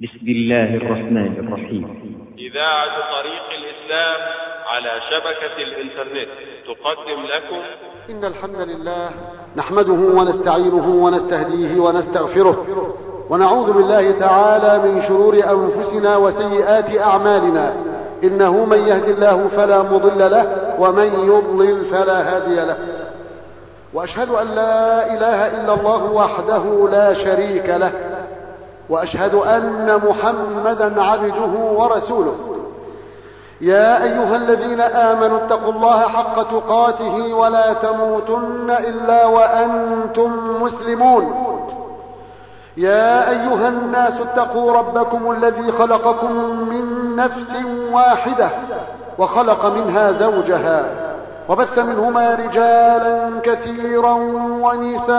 بسم الله الرحمن الرحيم. إذاعة طريق الإسلام على شبكة الإنترنت تقدم لكم إن الحمد لله نحمده ونستعينه ونستهديه ونستغفره ونعوذ بالله تعالى من شرور أنفسنا وسيئات أعمالنا. إنه من يهد الله فلا مضل له ومن يضلل فلا هادي له. وأشهد أن لا إله إلا الله وحده لا شريك له، وأشهد أن محمدا عبده ورسوله. يا أيها الذين آمنوا اتقوا الله حق تقاته ولا تموتن إلا وأنتم مسلمون. يا أيها الناس اتقوا ربكم الذي خلقكم من نفس واحدة وخلق منها زوجها وبث منهما رجالا كثيرا ونساء،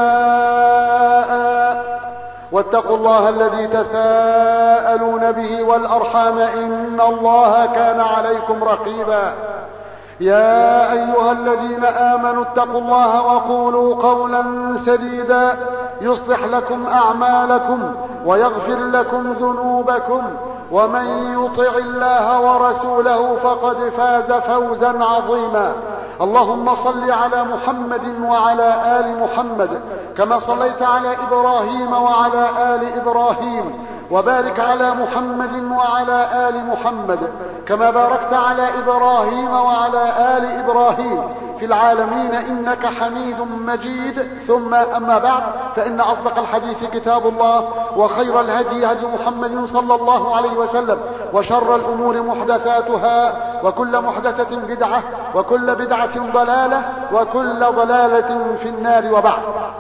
واتقوا الله الذي تساءلون به والأرحام إن الله كان عليكم رقيبا. يا أيها الذين آمنوا اتقوا الله وقولوا قولا سديدا يصلح لكم أعمالكم ويغفر لكم ذنوبكم، ومن يطع الله ورسوله فقد فاز فوزا عظيما. اللهم صل على محمد وعلى آل محمد كما صليت على إبراهيم وعلى آل إبراهيم، وبارك على محمد وعلى آل محمد كما باركت على إبراهيم وعلى آل إبراهيم في العالمين إنك حميد مجيد. ثم أما بعد، فإن أصدق الحديث كتاب الله، وخير الهدي هدي محمد صلى الله عليه وسلم، وشر الأمور محدثاتها، وكل محدثة بدعة، وكل بدعة ضلالة، وكل ضلالة في النار. وبعد،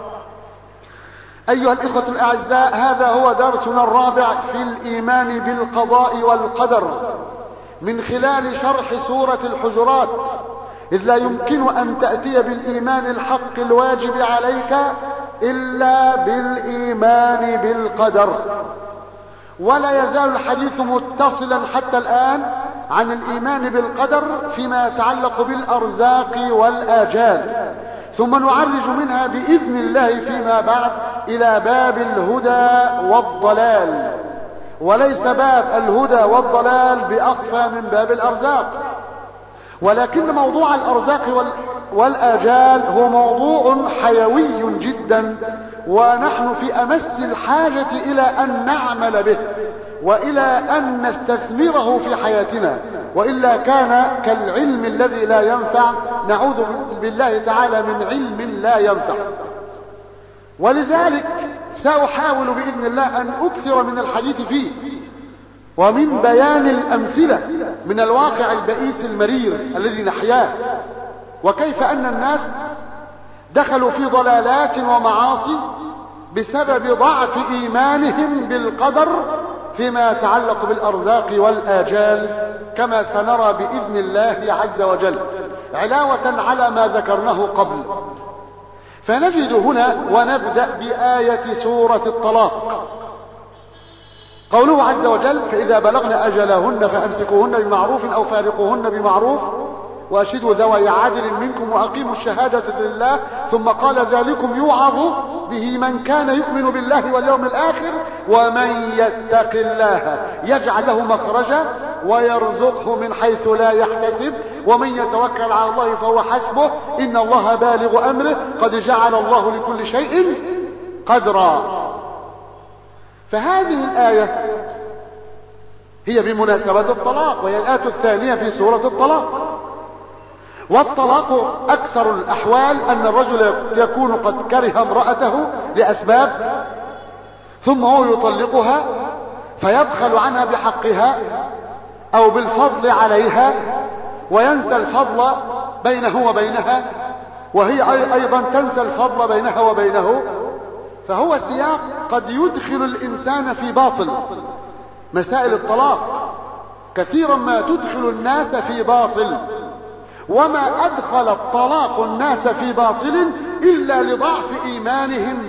أيها الإخوة الأعزاء، هذا هو درسنا الرابع في الإيمان بالقضاء والقدر من خلال شرح سورة الحجرات، إذ لا يمكن أن تأتي بالإيمان الحق الواجب عليك إلا بالإيمان بالقدر. ولا يزال الحديث متصلا حتى الآن عن الإيمان بالقدر فيما يتعلق بالأرزاق والآجال، ثم نعرج منها بإذن الله فيما بعد إلى باب الهدى والضلال. وليس باب الهدى والضلال بأخفى من باب الأرزاق، ولكن موضوع الأرزاق والآجال هو موضوع حيوي جدا، ونحن في أمس الحاجة إلى أن نعمل به وإلى أن نستثمره في حياتنا، وإلا كان كالعلم الذي لا ينفع، نعوذ بالله تعالى من علم لا ينفع. ولذلك سأحاول بإذن الله أن أكثر من الحديث فيه ومن بيان الأمثلة من الواقع البئيس المرير الذي نحياه، وكيف أن الناس دخلوا في ضلالات ومعاصي بسبب ضعف إيمانهم بالقدر فيما يتعلق بالأرزاق والآجال، كما سنرى بإذن الله عز وجل، علاوة على ما ذكرناه قبل. فنجد هنا ونبدأ بآية سورة الطلاق، قوله عز وجل: فإذا بلغن أجلهن فأمسكوهن بمعروف أو فارقوهن بمعروف وأشهدوا ذوي عدل منكم وأقيموا الشهادة لله. ثم قال: ذلكم يوعظ به من كان يؤمن بالله واليوم الآخر ومن يتق الله يجعل له مخرجا ويرزقه من حيث لا يحتسب ومن يتوكل على الله فهو حسبه إن الله بالغ أمره قد جعل الله لكل شيء قدرا. فهذه الآية هي بمناسبة الطلاق، وهي الآية الثانية في سورة الطلاق. والطلاق أكثر الأحوال أن الرجل يكون قد كره امرأته لأسباب، ثم هو يطلقها فيبخل عنها بحقها أو بالفضل عليها، وينسى الفضل بينه وبينها، وهي أيضا تنسى الفضل بينها وبينه. فهو سياق قد يدخل الإنسان في باطل. مسائل الطلاق كثيرا ما تدخل الناس في باطل، وما أدخل الطلاق الناس في باطل إلا لضعف إيمانهم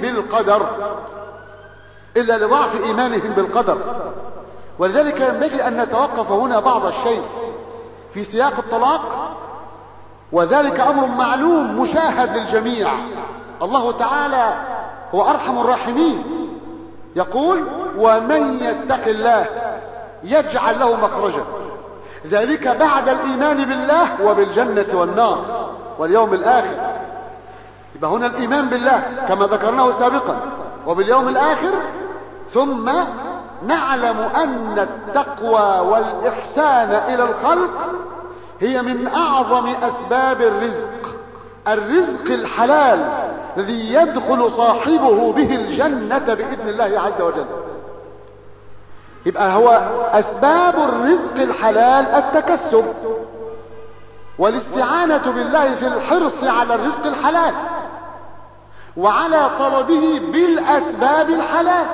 بالقدر، ولذلك ينبغي أن نتوقف هنا بعض الشيء في سياق الطلاق، وذلك أمر معلوم مشاهد للجميع. الله تعالى هو أرحم الراحمين، يقول: ومن يتق الله يجعل له مخرجا، ذلك بعد الإيمان بالله وبالجنة والنار واليوم الآخر. يبقى هنا الإيمان بالله كما ذكرناه سابقا وباليوم الآخر، ثم نعلم أن التقوى والإحسان إلى الخلق هي من أعظم أسباب الرزق الحلال الذي يدخل صاحبه به الجنة بإذن الله عز وجل. يبقى هو أسباب الرزق الحلال التكسب والاستعانة بالله في الحرص على الرزق الحلال وعلى طلبه بالأسباب الحلال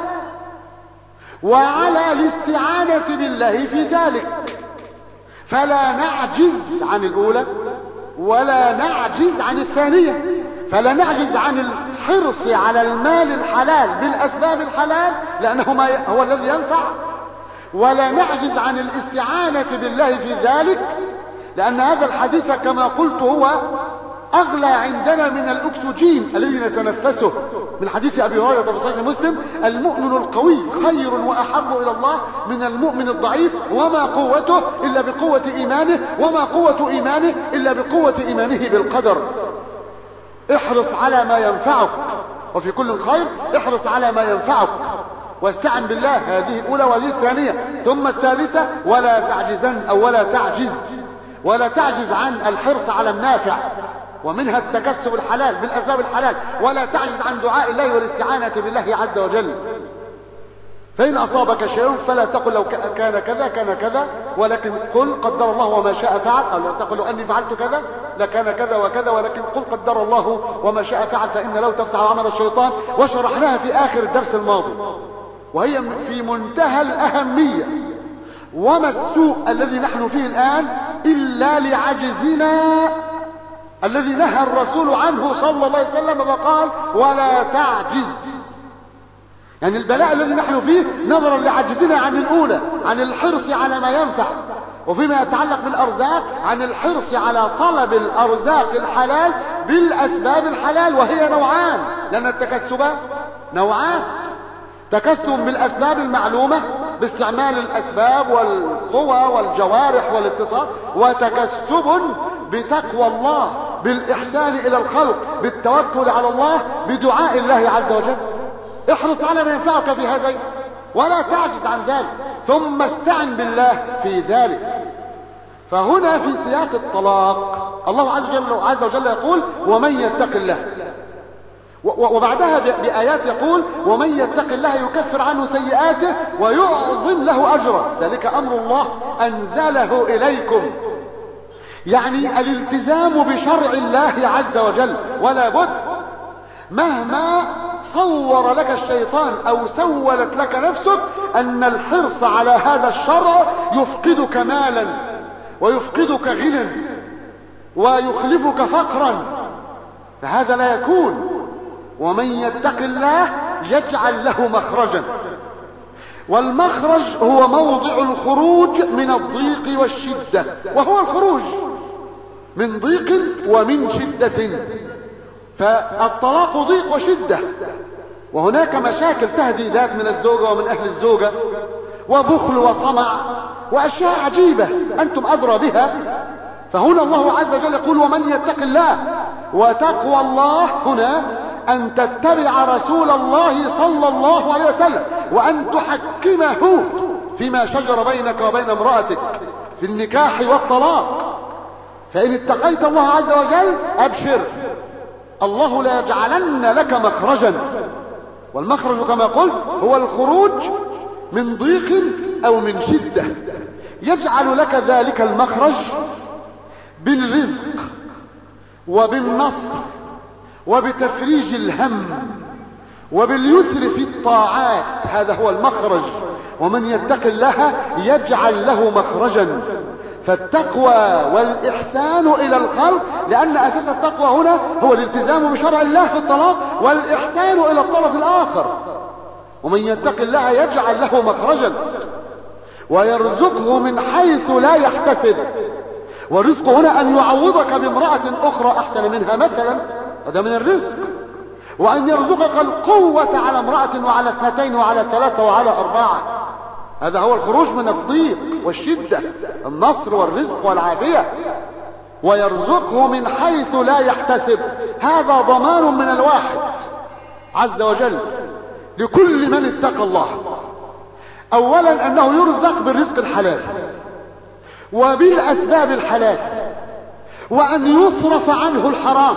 وعلى الاستعانة بالله في ذلك، فلا نعجز عن الأولى ولا نعجز عن الثانية. فلا نعجز عن الحرص على المال الحلال بالأسباب الحلال لأنه هو الذي ينفع، ولا نعجز عن الاستعانة بالله في ذلك لأن هذا الحديث كما قلت هو أغلى عندنا من الأكسجين الذي نتنفسه، من حديث أبي هريرة في صحيح مسلم: المؤمن القوي خير وأحب إلى الله من المؤمن الضعيف، وما قوته إلا بقوة إيمانه، وما قوة إيمانه إلا بقوة إيمانه بالقدر. احرص على ما ينفعك، وفي كل خير احرص على ما ينفعك واستعن بالله. هذه الأولى وهذه الثانية. ثم الثالثة: ولا تعجزن أو ولا تعجز عن الحرص على النافع، ومنها التكسب الحلال بالأسباب الحلال، ولا تعجز عن دعاء الله والاستعانة بالله عز وجل. فإن أصابك شيء فلا تقل لو كان كذا كان كذا، ولكن قل قدر الله وما شاء فعل. أو لا تقل لو أني فعلت كذا لكان كذا وكذا، ولكن قل قدر الله وما شاء فعل، فإن لو تفتح عمل الشيطان. وشرحناها في آخر الدرس الماضي، وهي في منتهى الأهمية. وما السوء الذي نحن فيه الآن إلا لعجزنا الذي نهى الرسول عنه صلى الله عليه وسلم فقال: ولا تعجز. يعني البلاء الذي نحن فيه نظرا لعجزنا عن الأولى، عن الحرص على ما ينفع، وفيما يتعلق بالأرزاق عن الحرص على طلب الأرزاق الحلال بالأسباب الحلال، وهي نوعان، لأن التكسب نوعان: تكسب بالأسباب المعلومة باستعمال الأسباب والقوى والجوارح والاتصال، وتكسب بتقوى الله بالإحسان إلى الخلق بالتوكل على الله بدعاء الله عز وجل. احرص على ما ينفعك في هذين ولا تعجز عن ذلك، ثم استعن بالله في ذلك. فهنا في سياق الطلاق الله عز وجل يقول: ومن يتق الله، وبعدها بآيات يقول: ومن يتق الله يكفر عنه سيئاته ويعظم له أجرا، ذلك أمر الله أنزله إليكم. يعني الالتزام بشرع الله عز وجل، ولا بد مهما صور لك الشيطان أو سولت لك نفسك أن الحرص على هذا الشرع يفقدك مالا ويفقدك غنى ويخلفك فقرا، فهذا لا يكون. ومن يتق الله يجعل له مخرجا، والمخرج هو موضع الخروج من الضيق والشدة، وهو الخروج من ضيق ومن شدة. فالطلاق ضيق وشدة، وهناك مشاكل تهديدات من الزوجة ومن أهل الزوجة، وبخل وطمع وأشياء عجيبة أنتم أدرى بها. فهنا الله عز وجل يقول: ومن يتق الله. وتقوى الله هنا أن تتبع رسول الله صلى الله عليه وسلم، وأن تحكمه فيما شجر بينك وبين امرأتك في النكاح والطلاق. فإن اتقيت الله عز وجل أبشر، الله لا يجعلن لك مخرجا. والمخرج كما قلت هو الخروج من ضيق أو من شدة، يجعل لك ذلك المخرج بالرزق وبالنصر وبتفريج الهم وباليسر في الطاعات، هذا هو المخرج. ومن يتق الله يجعل له مخرجا. فالتقوى والإحسان إلى الخلق، لأن أساس التقوى هنا هو الالتزام بشرع الله في الطلاق، والإحسان إلى الطرف الآخر. ومن يتق الله يجعل له مخرجا ويرزقه من حيث لا يحتسب. والرزق هنا أن يعوضك بامرأة أخرى أحسن منها مثلا، هذا من الرزق. وأن يرزقك القوة على امرأة وعلى 2 وعلى 3 وعلى 4. هذا هو الخروج من الضيق والشدة، النصر والرزق والعافية. ويرزقه من حيث لا يحتسب، هذا ضمان من الواحد عز وجل لكل من اتقى الله. اولا انه يرزق بالرزق الحلال وبالاسباب الحلال، وان يصرف عنه الحرام،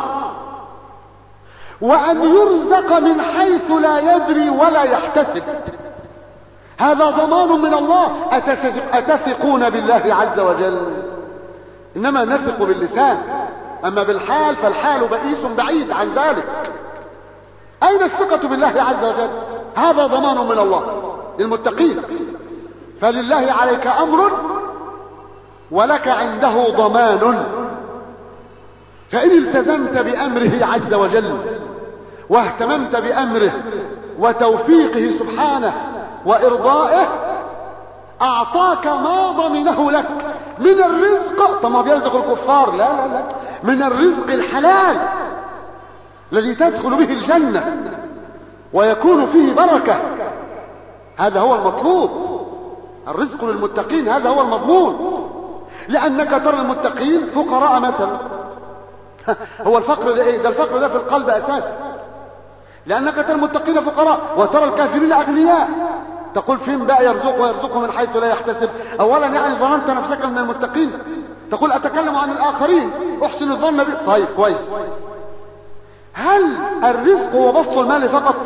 وان يرزق من حيث لا يدري ولا يحتسب. هذا ضمان من الله. أتثقون بالله عز وجل؟ إنما نثق باللسان، أما بالحال فالحال بئيس بعيد عن ذلك. أين الثقة بالله عز وجل؟ هذا ضمان من الله للمتقين. فلله عليك أمر ولك عنده ضمان، فإن التزمت بأمره عز وجل واهتممت بأمره وتوفيقه سبحانه وإرضائه، أعطاك ما ضمنه لك من الرزق. طب ما بيرزق الكفار؟ لا لا لا، من الرزق الحلال الذي تدخل به الجنة ويكون فيه بركة. هذا هو المطلوب، الرزق للمتقين، هذا هو المضمون. لأنك ترى المتقين فقراء مثلا. هو الفقر ده ايه؟ ده الفقر ده في القلب أساسا. لأنك ترى المتقين فقراء وترى الكافرين أغنياء. تقول فين بقى يرزق ويرزقه من حيث لا يحتسب؟ أولا يعني ظننت نفسك من المتقين. تقول أتكلم عن الآخرين، أحسن الظن به. طيب كويس. هل الرزق هو بسط المال فقط؟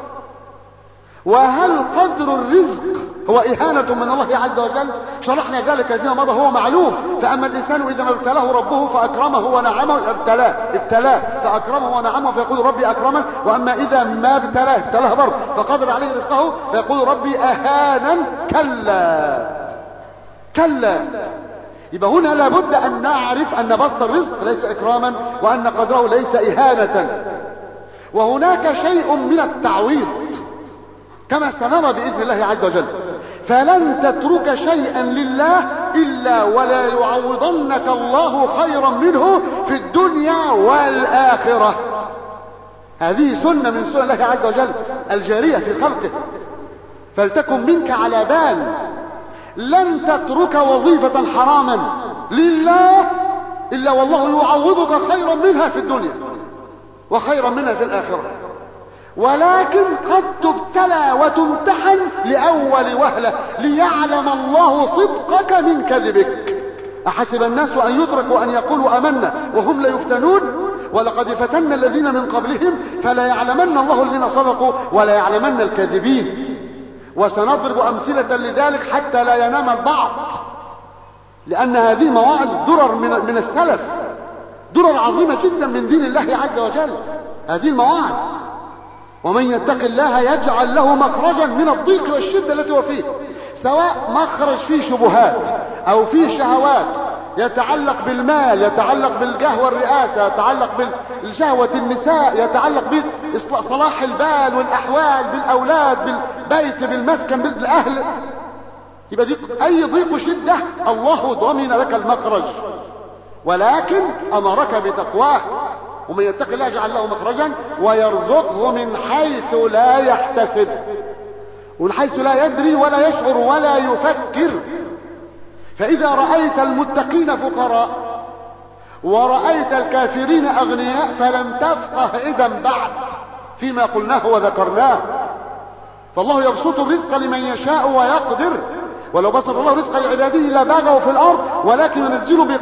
وهل قدر الرزق هو إهانة من الله عز وجل؟ شرحنا ذلك فيما مضى، هو معلوم. فأما الإنسان إذا ما ابتلاه ربه فأكرمه ونعمه، ابتلاه فأكرمه ونعمه فيقول ربي أكرمن. وأما إذا ما ابتلاه برضه فقدر عليه رزقه فيقول ربي أهانا. كلا. يبقى هنا لابد أن نعرف أن بسط الرزق ليس إكراما، وأن قدره ليس إهانة. وهناك شيء من التعويض كما سنرى بإذن الله عز وجل. فلن تترك شيئا لله إلا ولا يعوضنك الله خيرا منه في الدنيا والآخرة. هذه سنة من سنن الله عز وجل الجارية في خلقه، فلتكن منك على بال. لن تترك وظيفة حراما لله إلا والله يعوضك خيرا منها في الدنيا وخيرا منها في الآخرة. ولكن قد تبتلى وتمتحن لأول وهلة ليعلم الله صدقك من كذبك. أحسب الناس أن يتركوا أن يقولوا آمنا وهم لا يفتنون ولقد فتنا الذين من قبلهم فلا يعلمن الله الذين صدقوا ولا يعلمن الكاذبين. وسنضرب أمثلة لذلك حتى لا ينام البعض، لأن هذه مواعظ درر من السلف، درر عظيمة جدا من دين الله عز وجل هذه المواعظ. ومن يتق الله يجعل له مخرجا من الضيق والشدة التي هو فيه، سواء مخرج فيه شبهات أو فيه شهوات يتعلق بالمال، يتعلق بالجاه والرئاسة، يتعلق بالشهوة النساء، يتعلق بصلاح البال والأحوال، بالأولاد، بالبيت، بالمسكن، بالأهل. يبقى دي أي ضيق وشدة الله ضمن لك المخرج، ولكن أمرك بتقواه. ومن يتق الله يجعل له مخرجا ويرزقه من حيث لا يحتسب، ومن حيث لا يدري ولا يشعر ولا يفكر. فإذا رأيت المتقين فقراء ورأيت الكافرين أغنياء فلم تفقه إذا بعد فيما قلناه وذكرناه. فالله يبسط الرزق لمن يشاء ويقدر، ولو بسط الله رزق لعباده لبغوا في الأرض ولكن ينزل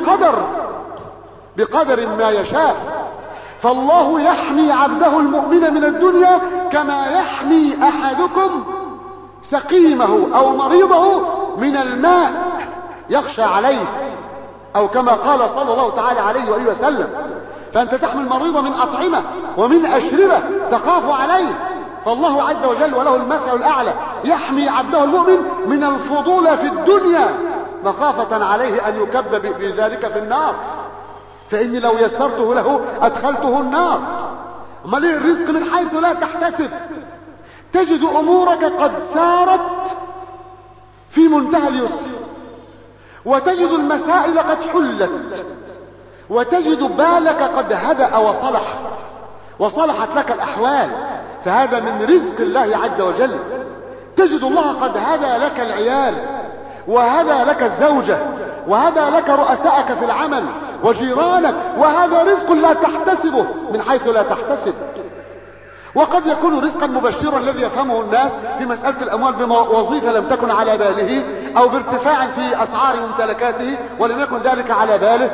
بقدر ما يشاء. فالله يحمي عبده المؤمن من الدنيا كما يحمي أحدكم سقيمه أو مريضه من الماء يخشى عليه، أو كما قال صلى الله تعالى عليه وآله وسلم. فأنت تحمي المريض من أطعمة ومن أشربة تخاف عليه. فالله عز وجل وله المثل الأعلى يحمي عبده المؤمن من الفضول في الدنيا مخافة عليه أن يكب بذلك في النار، فإني لو يسرته له أدخلته النار. أما ليه الرزق من حيث لا تحتسب؟ تجد أمورك قد سارت في منتهى اليسر، وتجد المسائل قد حلت، وتجد بالك قد هدأ وصلح، وصلحت لك الأحوال، فهذا من رزق الله عز وجل. تجد الله قد هدى لك العيال، وهدى لك الزوجة، وهدى لك رؤسائك في العمل وجيرانك، وهذا رزق لا تحتسبه من حيث لا تحتسب. وقد يكون رزقا مبشرا الذي يفهمه الناس في مسألة الأموال بوظيفة لم تكن على باله، أو بارتفاع في أسعار ممتلكاته ولم يكن ذلك على باله.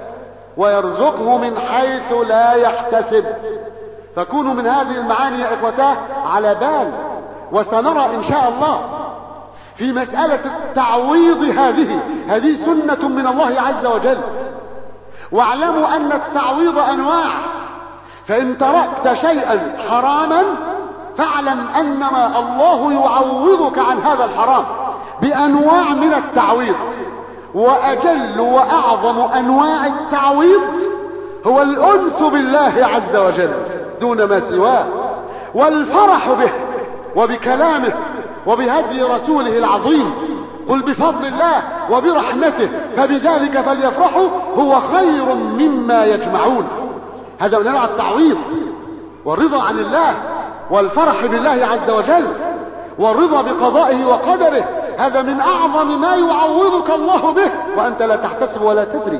ويرزقه من حيث لا يحتسب. فكونوا من هذه المعاني يا إخوتاه على بال. وسنرى إن شاء الله في مسألة التعويض هذه سنة من الله عز وجل. واعلموا أن التعويض أنواع، فإن تركت شيئا حراما فاعلم أنما الله يعوضك عن هذا الحرام بأنواع من التعويض. وأجل وأعظم أنواع التعويض هو الأنس بالله عز وجل دون ما سواه، والفرح به وبكلامه وبهدي رسوله العظيم. قل بفضل الله وبرحمته فبذلك فليفرحوا هو خير مما يجمعون. هذا من انواع التعويض، والرضا عن الله والفرح بالله عز وجل والرضا بقضائه وقدره، هذا من أعظم ما يعوضك الله به وأنت لا تحتسب ولا تدري.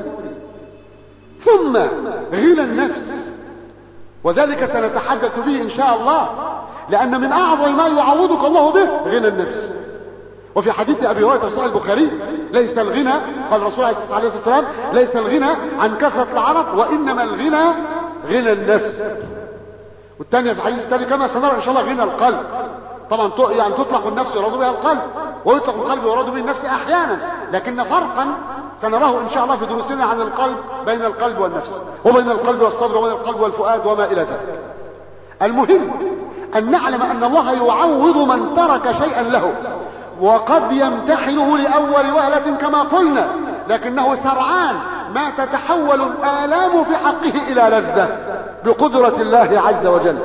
ثم غنى النفس، وذلك سنتحدث به إن شاء الله، لأن من أعظم ما يعوضك الله به غنى النفس. وفي حديث أبي هريرة في صحيح البخاري: ليس الغنى، قال الرسول عليه الصلاة والسلام: ليس الغنى عن كثرة العرق، وإنما الغنى غنى النفس. والثانية في الحديث الثاني كما سنرى إن شاء الله غنى القلب. طبعا يعني تطلق النفس يراد بها القلب، ويطلق القلب يراد به النفس أحيانا، لكن فرقا سنراه إن شاء الله في دروسنا عن القلب، بين القلب والنفس، وبين القلب والصدر، وبين القلب والفؤاد وما إلى ذلك. المهم أن نعلم أن الله يعوض من ترك شيئا له، وقد يمتحنه لأول وهلة كما قلنا، لكنه سرعان ما تتحول الآلام في حقه إلى لذة بقدرة الله عز وجل.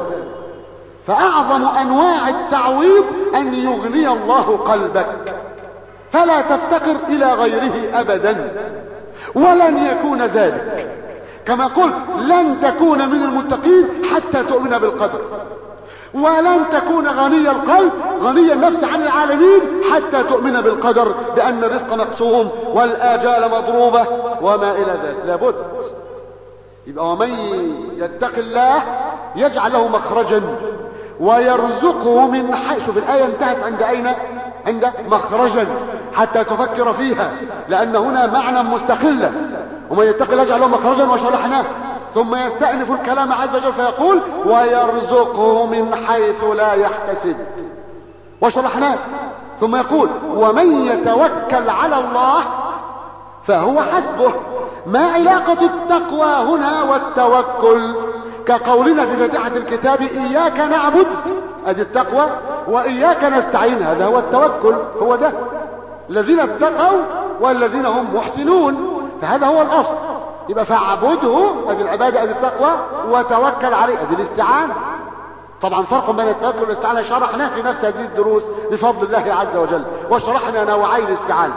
فأعظم أنواع التعويض أن يغني الله قلبك فلا تفتقر إلى غيره أبدا، ولن يكون ذلك. كما قلت: لن تكون من المتقين حتى تؤمن بالقدر، ولن تكون غني القلب غني النفس عن العالمين حتى تؤمن بالقدر، بأن الرزق مقسوم والآجال مضروبة وما إلى ذلك. لابد. يبقى ومن يتق الله يجعل له مخرجا ويرزقه من حيث. شوف الآية انتهت عند أين؟ عند مخرجا، حتى تفكر فيها، لأن هنا معنى مستقلا. ومن يتق الله يجعل له مخرجا وشرحناه، ثم يستأنف الكلام عز وجل فيقول: ويرزقه من حيث لا يحتسب، وشرحناه. ثم يقول: ومن يتوكل على الله فهو حسبه. ما علاقة التقوى هنا والتوكل؟ كقولنا في فاتحة الكتاب: إياك نعبد، ادي التقوى، وإياك نستعين، هذا هو التوكل. هو ده الذين اتقوا والذين هم محسنون، فهذا هو الأصل. يبقى فاعبده، ادي العبادة، ادي التقوى، وتوكل عليه، ادي الاستعانة. طبعا فرق بين التوكل والاستعانة شرحناه في نفس هذه الدروس بفضل الله عز وجل، وشرحنا نوعي الاستعانة.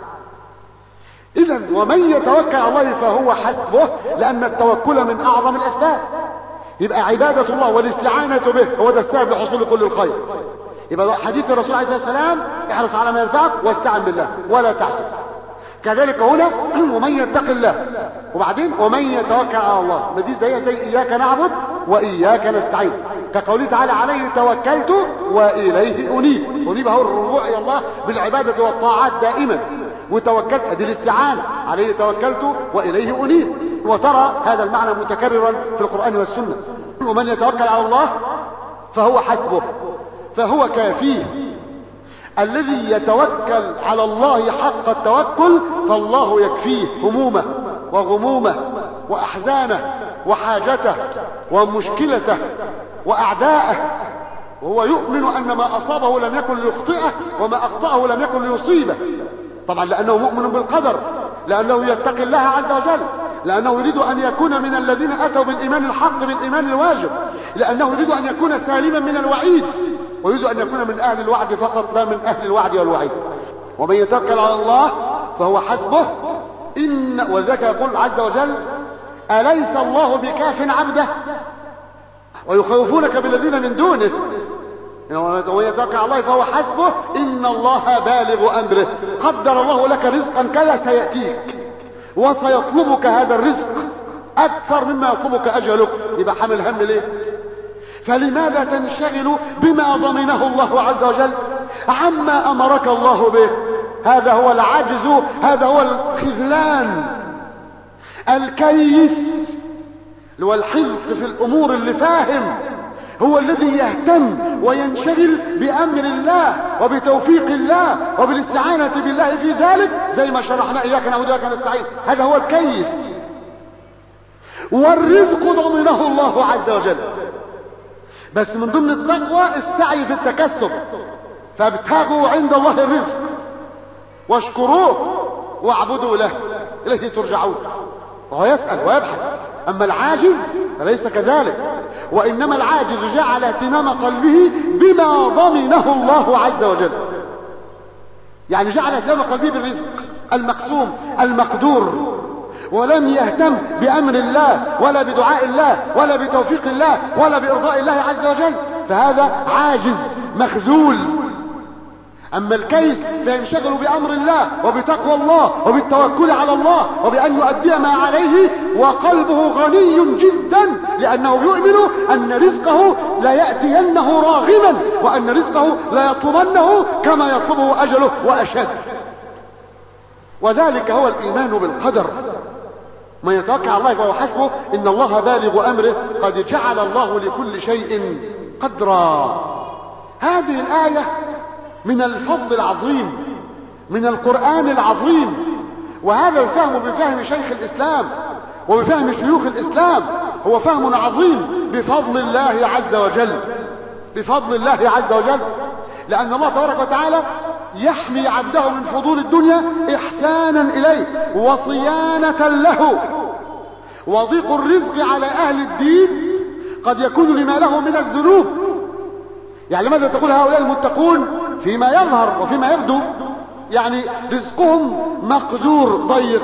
إذن ومن يتوكل على الله فهو حسبه، لأن التوكل من أعظم الأسباب. يبقى عبادة الله والاستعانة به هو ده السبب لحصول كل الخير. يبقى حديث الرسول عليه الصلاة والسلام: احرص على ما ينفعك واستعن بالله ولا تعجز. كذلك هنا: ومن يتق الله، وبعدين ومن يتوكل على الله. ما دي زي إياك نعبد وإياك نستعين، كقوله تعالى: عليه توكلت وإليه أنيب. أنيب هو الرجوع إلى الله بالعبادة والطاعات دائما. وتوكلت ادي الاستعانة، عليه توكلت وإليه أنيب. وترى هذا المعنى متكررا في القرآن والسنة. ومن يتوكل على الله فهو حسبه، فهو كافيه. الذي يتوكل على الله حق التوكل فالله يكفيه همومه وغمومه وأحزانه وحاجته ومشكلته وأعداءه، وهو يؤمن أن ما أصابه لم يكن ليخطئه وما أخطأه لم يكن ليصيبه. طبعا لأنه مؤمن بالقدر، لأنه يتقي الله عز وجل، لأنه يريد أن يكون من الذين أتوا بالإيمان الحق، بالإيمان الواجب، لأنه يريد أن يكون سالما من الوعيد، ويريد أن يكون من أهل الوعد فقط لا من أهل الوعد والوعيد. ومن يتوكل على الله فهو حسبه. وذلك يقول عز وجل: أليس الله بكاف عبده؟ ويخوفونك بالذين من دونه ومن يتوكل على الله فهو حسبه إن الله بالغ أمره. قدر الله لك رزقا كذا سيأتيك وسيطلبك هذا الرزق أكثر مما يطلبك أجلك، يبقى حمل هم ليه؟ فلماذا تنشغل بما ضمنه الله عز وجل عما أمرك الله به؟ هذا هو العجز، هذا هو الخذلان. الكيس والحذق في الأمور اللي فاهم هو الذي يهتم وينشغل بأمر الله وبتوفيق الله وبالاستعانة بالله في ذلك، زي ما شرحنا إياك نعبد وإياك نستعين. هذا هو الكيس. والرزق ضمنه الله عز وجل، بس من ضمن التقوى السعي في التكسب. فابتغوا عند الله الرزق واشكروه واعبدوا له إليه ترجعون. وهو يسأل ويبحث. أما العاجز فليس كذلك، وإنما العاجز جعل اهتمام قلبه بما ضمنه الله عز وجل، يعني جعل اهتمام قلبه بالرزق المقسوم المقدور، ولم يهتم بأمر الله ولا بدعاء الله ولا بتوفيق الله ولا بإرضاء الله عز وجل، فهذا عاجز مخذول. أما الكيس فينشغل بأمر الله وبتقوى الله وبالتوكل على الله وبأن يؤدي ما عليه، وقلبه غني جدا لأنه يؤمن أن رزقه لا يأتينه راغما، وأن رزقه لا يطلبنه كما يطلبه أجله وأشد. وذلك هو الإيمان بالقدر. من يتوكل على الله فهو حسبه إن الله بالغ أمره قد جعل الله لكل شيء قدرا. هذه الآية من الفضل العظيم، من القرآن العظيم، وهذا الفهم بفهم شيخ الإسلام وبفهم شيوخ الإسلام هو فهم عظيم بفضل الله عز وجل، بفضل الله عز وجل. لأن الله تبارك وتعالى يحمي عبده من فضول الدنيا إحسانا إليه وصيانة له. وضيق الرزق على أهل الدين قد يكون لما له من الذنوب. يعني لماذا تقول هؤلاء المتقون فيما يظهر وفيما يبدو يعني رزقهم مقدور ضيق،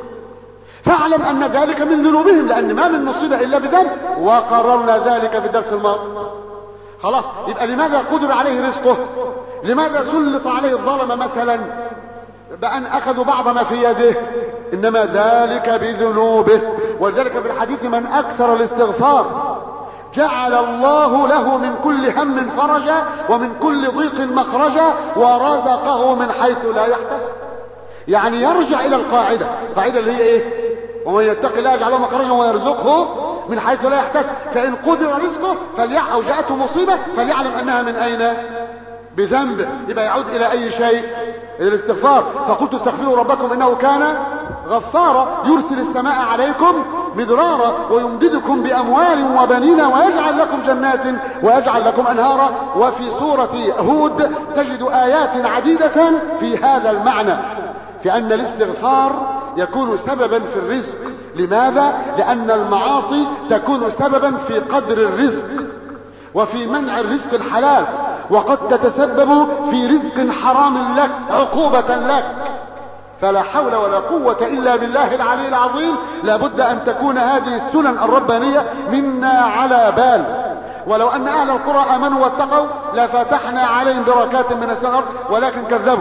فاعلم أن ذلك من ذنوبهم، لأن ما من مصيبة إلا بذنب، وقررنا ذلك في الدرس الماضي. خلاص، يبقى لماذا قدر عليه رزقه؟ لماذا سلط عليه الظلم مثلا بأن أخذوا بعض ما في يده؟ إنما ذلك بذنوبه. ولذلك في الحديث من أكثر الاستغفار جعل الله له من كل هم فرجا ومن كل ضيق مخرجا ورزقه من حيث لا يحتسب. يعني يرجع إلى القاعدة اللي هي إيه؟ ومن يتق الله يجعل له مخرجا ويرزقه من حيث لا يحتسب. فإن قدر رزقه أو جاءته مصيبة فليعلم أنها من أين؟ بذنبه. يبقى يعود إلى أي شيء؟ إلى الاستغفار. فقلت استغفروا ربكم إنه كان غفارا يرسل السماء عليكم مدرارا ويمددكم بأموال وبنين ويجعل لكم جنات ويجعل لكم أنهارا. وفي سورة هود تجد آيات عديدة في هذا المعنى، في أن الاستغفار يكون سببا في الرزق. لماذا؟ لأن المعاصي تكون سببا في قدر الرزق وفي منع الرزق الحلال، وقد تتسبب في رزق حرام لك عقوبة لك. فلا حول ولا قوة إلا بالله العلي العظيم. لابد أن تكون هذه السنن الربانية منا على بال. ولو أن أهل القرى آمنوا واتقوا لفتحنا عليهم بركات من السماء، ولكن كذبوا.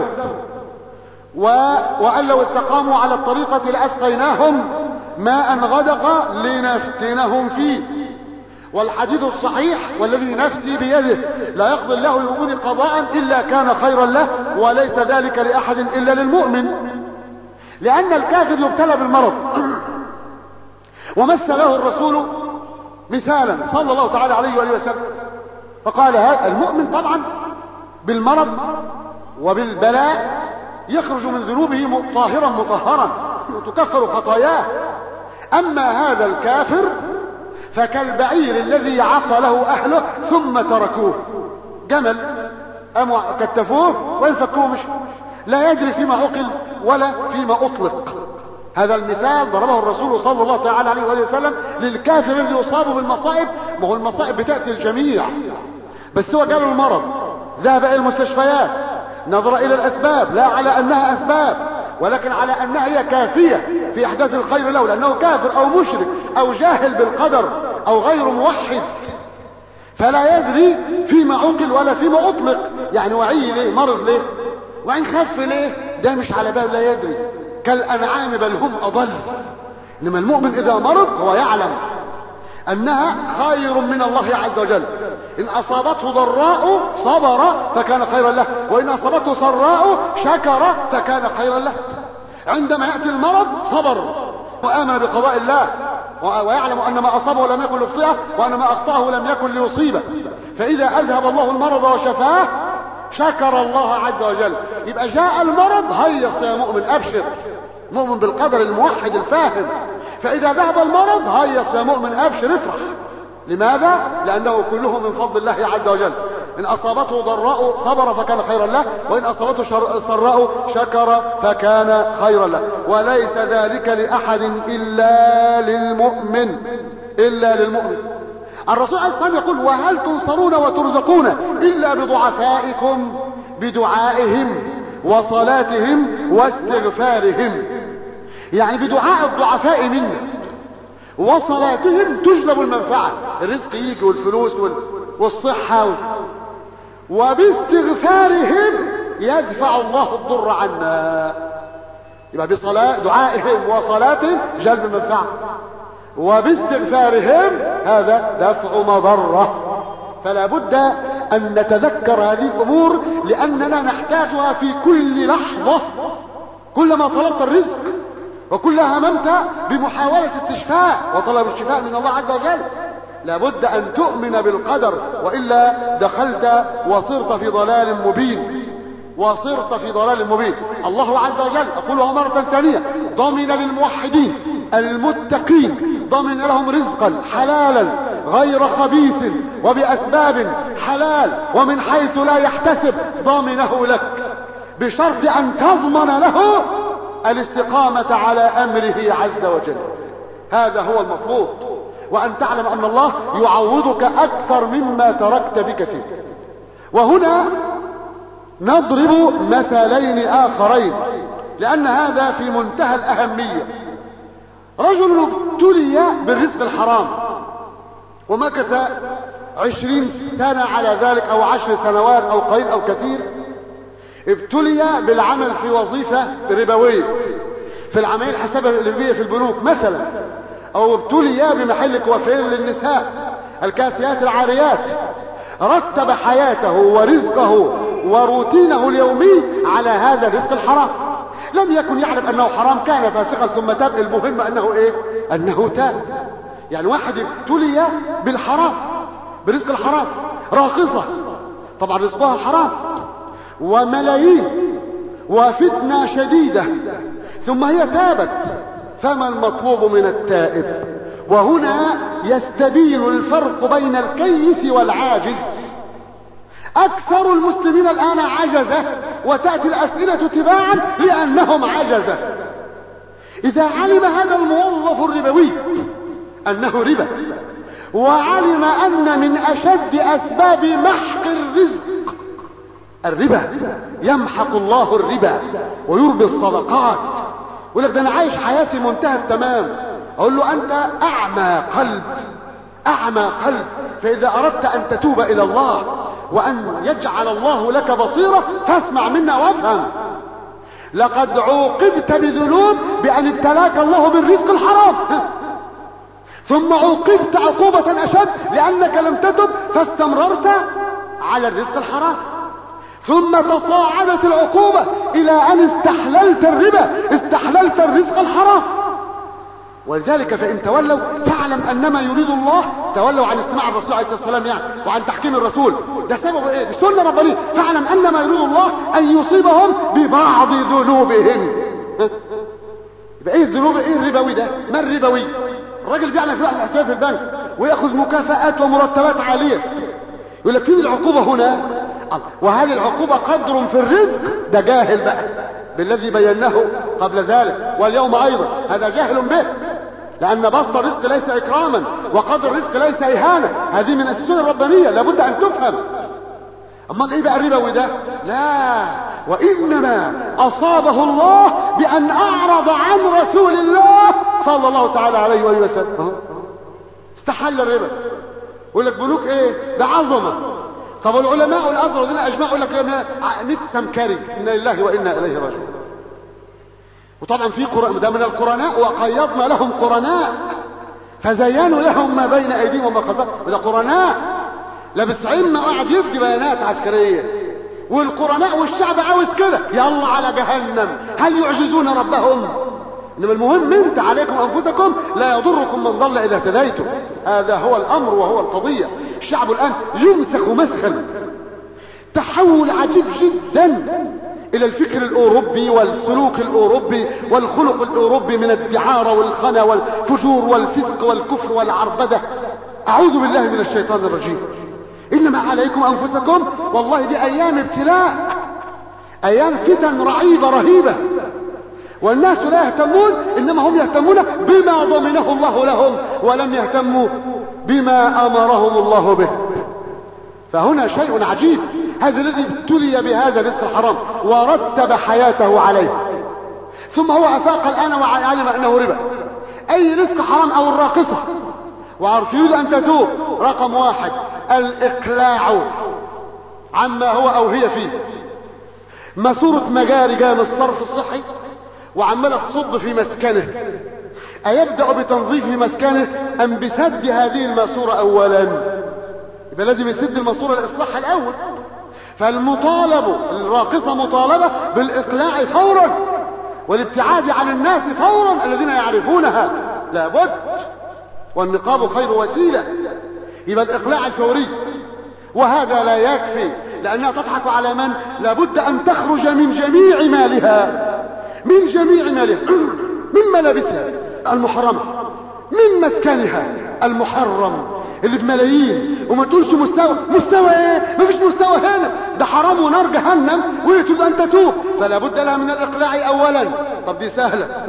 وأن لو استقاموا على الطريقة لأسقيناهم ماء غدق لنفتنهم فيه. والحديث الصحيح والذي نفسي بيده لا يقضي الله للمؤمن قضاء إلا كان خيرا له، وليس ذلك لأحد إلا للمؤمن. لأن الكافر يبتلى بالمرض ومثل له الرسول مثالا صلى الله تعالى عليه وآله وسلم، فقال هذا المؤمن طبعا بالمرض وبالبلاء يخرج من ذنوبه طاهرا مطهرا تكفر خطاياه. أما هذا الكافر فكالبعير الذي عقله أهله ثم تركوه. جمل أموا كتفوه وينفكوه، مش لا يدري فيما عقل ولا فيما أطلق. هذا المثال ضربه الرسول صلى الله تعالى عليه وآله وسلم للكافر الذي يصاب بالمصائب. ما هو المصائب بتأتي الجميع، بس هو جاله المرض ذهب إلى المستشفيات، نظر إلى الأسباب لا على أنها أسباب ولكن على أنها هي كافية في إحداث الخير له، لأنه كافر أو مشرك أو جاهل بالقدر أو غير موحد فلا يدري فيما عقل ولا فيما أطلق. يعني وعي ليه؟ مرض ليه؟ وعين خف ليه؟ ده مش على باب، لا يدري. كالأنعام بل هم أضل. إنما المؤمن إذا مرض هو يعلم أنها خير من الله عز وجل. إن أصابته ضراء صبر فكان خيرا له، وإن أصابته سراء شكر فكان خيرا له. عندما يأتي المرض صبر وآمن بقضاء الله، ويعلم أن ما أصابه لم يكن ليخطئه، وأن ما أخطأه لم يكن ليصيبه. فإذا أذهب الله المرض وشفاه شكر الله عز وجل. يبقى جاء المرض هيص يا مؤمن، أبشر، مؤمن بالقدر الموحد الفاهم. فإذا ذهب المرض هيص يا مؤمن، أبشر، افرح. لماذا؟ لأنه كله من فضل الله عز وجل. إن أصابته ضراء صبر فكان خيرا له، وإن أصابته سراء شكر فكان خيرا له. وليس ذلك لأحد إلا للمؤمن، إلا للمؤمن. الرسول عليه الصلاة والسلام يقول: وهل تنصرون وترزقون إلا بضعفائكم بدعائهم وصلاتهم واستغفارهم. يعني بدعاء الضعفاء منا وصلاتهم تجلب المنفعة، الرزق يجي والفلوس والصحة وباستغفارهم يدفع الله الضر عنا. يبقى بصلاة دعائهم وصلاتهم جلب المنفعة، وباستغفارهم هذا دفع مضرة. فلا بد أن نتذكر هذه الأمور، لأننا نحتاجها في كل لحظة. كلما طلبت الرزق وكلما هممت بمحاولة استشفاء وطلب الشفاء من الله عز وجل، لابد أن تؤمن بالقدر، وإلا دخلت وصرت في ضلال مبين، وصرت في ضلال مبين. الله عز وجل، أقولها مرة ثانية، ضمن للموحدين المتقين، ضمن لهم رزقا حلالا غير خبيث وبأسباب حلال ومن حيث لا يحتسب، ضمنه لك بشرط أن تضمن له الاستقامة على أمره عز وجل. هذا هو المطلوب، وأن تعلم أن الله يعوضك أكثر مما تركت بكثير. وهنا نضرب مثالين آخرين، لأن هذا في منتهى الأهمية. رجل ابتلي بالرزق الحرام ومكث 20 سنة على ذلك، أو 10 سنوات، أو قليل أو كثير. ابتلي بالعمل في وظيفة ربوية، في العملية الحسابية الربوية في البنوك مثلا، أو ابتلي بمحل كوافير للنساء الكاسيات العاريات. رتب حياته ورزقه وروتينه اليومي على هذا الرزق الحرام. لم يكن يعلم أنه حرام، كان فاسقا ثم تاب. المهم أنه إيه؟ أنه تاب. يعني واحد ابتلي بالحرام، برزق الحرام. راقصة طبعا رزقها حرام، وملايين، وفتنة شديدة، ثم هي تابت. فما المطلوب من التائب؟ وهنا يستبين الفرق بين الكيس والعاجز. أكثر المسلمين الآن عجزة، وتأتي الأسئلة تباعا لأنهم عجزة. إذا علم هذا الموظف الربوي أنه ربا، وعلم أن من أشد أسباب محق الربا يمحق الله الربا ويربي الصدقات، يقول لك ده أنا عايش حياتي منتهى التمام. أقول له: أنت أعمى قلب، أعمى قلب. فإذا أردت أن تتوب إلى الله وأن يجعل الله لك بصيرة فاسمع منا وافهم. لقد عوقبت بذنوب بأن ابتلاك الله بالرزق الحرام، ثم عوقبت عقوبة أشد لأنك لم تتب فاستمررت على الرزق الحرام، ثم تصاعدت العقوبة إلى أن استحللت الربا، استحللت الرزق الحرام. ولذلك فإن تولوا فاعلم أنما يريد الله، تولوا عن استماع الرسول عليه الصلاة والسلام يعني، وعن تحكيم الرسول، ده سبب ايه؟ دي سنة ربانية. فاعلم أنما يريد الله أن يصيبهم ببعض ذنوبهم. يبقى ايه الذنوب؟ ايه الربوي ده؟ ما الربوي؟ الراجل بيعمل فلوس على الحساب في البنك ويأخذ مكافآت ومرتبات عالية، يقول لك فين العقوبة هنا؟ وهل العقوبة قدر في الرزق؟ ده جاهل بقى بالذي بيناه قبل ذلك، واليوم أيضا هذا جاهل به، لأن بسط الرزق ليس إكراما، وقدر الرزق ليس إهانة. هذه من السنن الربانية لابد أن تفهم. أما إيه بقى الربوي ده؟ لا، وإنما أصابه الله بأن أعرض عن رسول الله صلى الله تعالى عليه وآله وسلم، استحل الربا يقول لك بنوك ايه؟ ده عظمة. طب العلماء الازهر الذين اجمعوا يقول لك 100 سمكري، انا لله وانا اليه راجعون. وطبعا في ده من القرناء، وقيضنا لهم قرناء فزينوا لهم ما بين ايديهم وما خلفهم. وده قرناء لابس عمة وقاعد يدي بيانات عسكرية، والقرناء والشعب عاوز كده، يلا على جهنم، هل يعجزون ربهم؟ انما المهم انت عليكم انفسكم، لا يضركم من ضل اذا اهتديتم. هذا هو الامر وهو القضية. الشعب الان يمسخ مسخا، تحول عجيب جدا الى الفكر الاوروبي والسلوك الاوروبي والخلق الاوروبي من الدعارة والخنا والفجور والفسق والكفر والعربدة. اعوذ بالله من الشيطان الرجيم. انما عليكم انفسكم، والله دي ايام ابتلاء، ايام فتن رعيبة رهيبة، والناس لا يهتمون، انما هم يهتمون بما ضمنه الله لهم، ولم يهتموا بما امرهم الله به. فهنا شيء عجيب، هذا الذي ابتلي بهذا الرزق الحرام ورتب حياته عليه، ثم هو افاق الان وعلم انه ربا. اي رزق حرام او الراقصة، وتريد ان تتوب، رقم 1 الاقلاع عما هو او هي فيه. ماسورة مجاري جايه من الصرف الصحي وعمالة تصب في مسكنه، ايبدأ بتنظيف مسكنه ام بسد هذه الماسورة اولا؟ يبقى لازم يسد الماسورة لاصلاحها الاول. فالمطالب الراقصة مطالبة بالاقلاع فورا، والابتعاد عن الناس فورا الذين يعرفونها لابد، والنقاب خير وسيلة. يبقى الاقلاع الفوري. وهذا لا يكفي، لانها تضحك على من؟ لابد ان تخرج من جميع مالها، من جميع مالها، من ملابسها المحرمة، من مسكنها المحرم اللي بملايين، وما تقولش مستوى ايه؟ مفيش مستوى هنا، ده حرام ونار جهنم، وهي تريد ان تتوب، فلا بد لها من الاقلاع اولا. طب دي سهلة.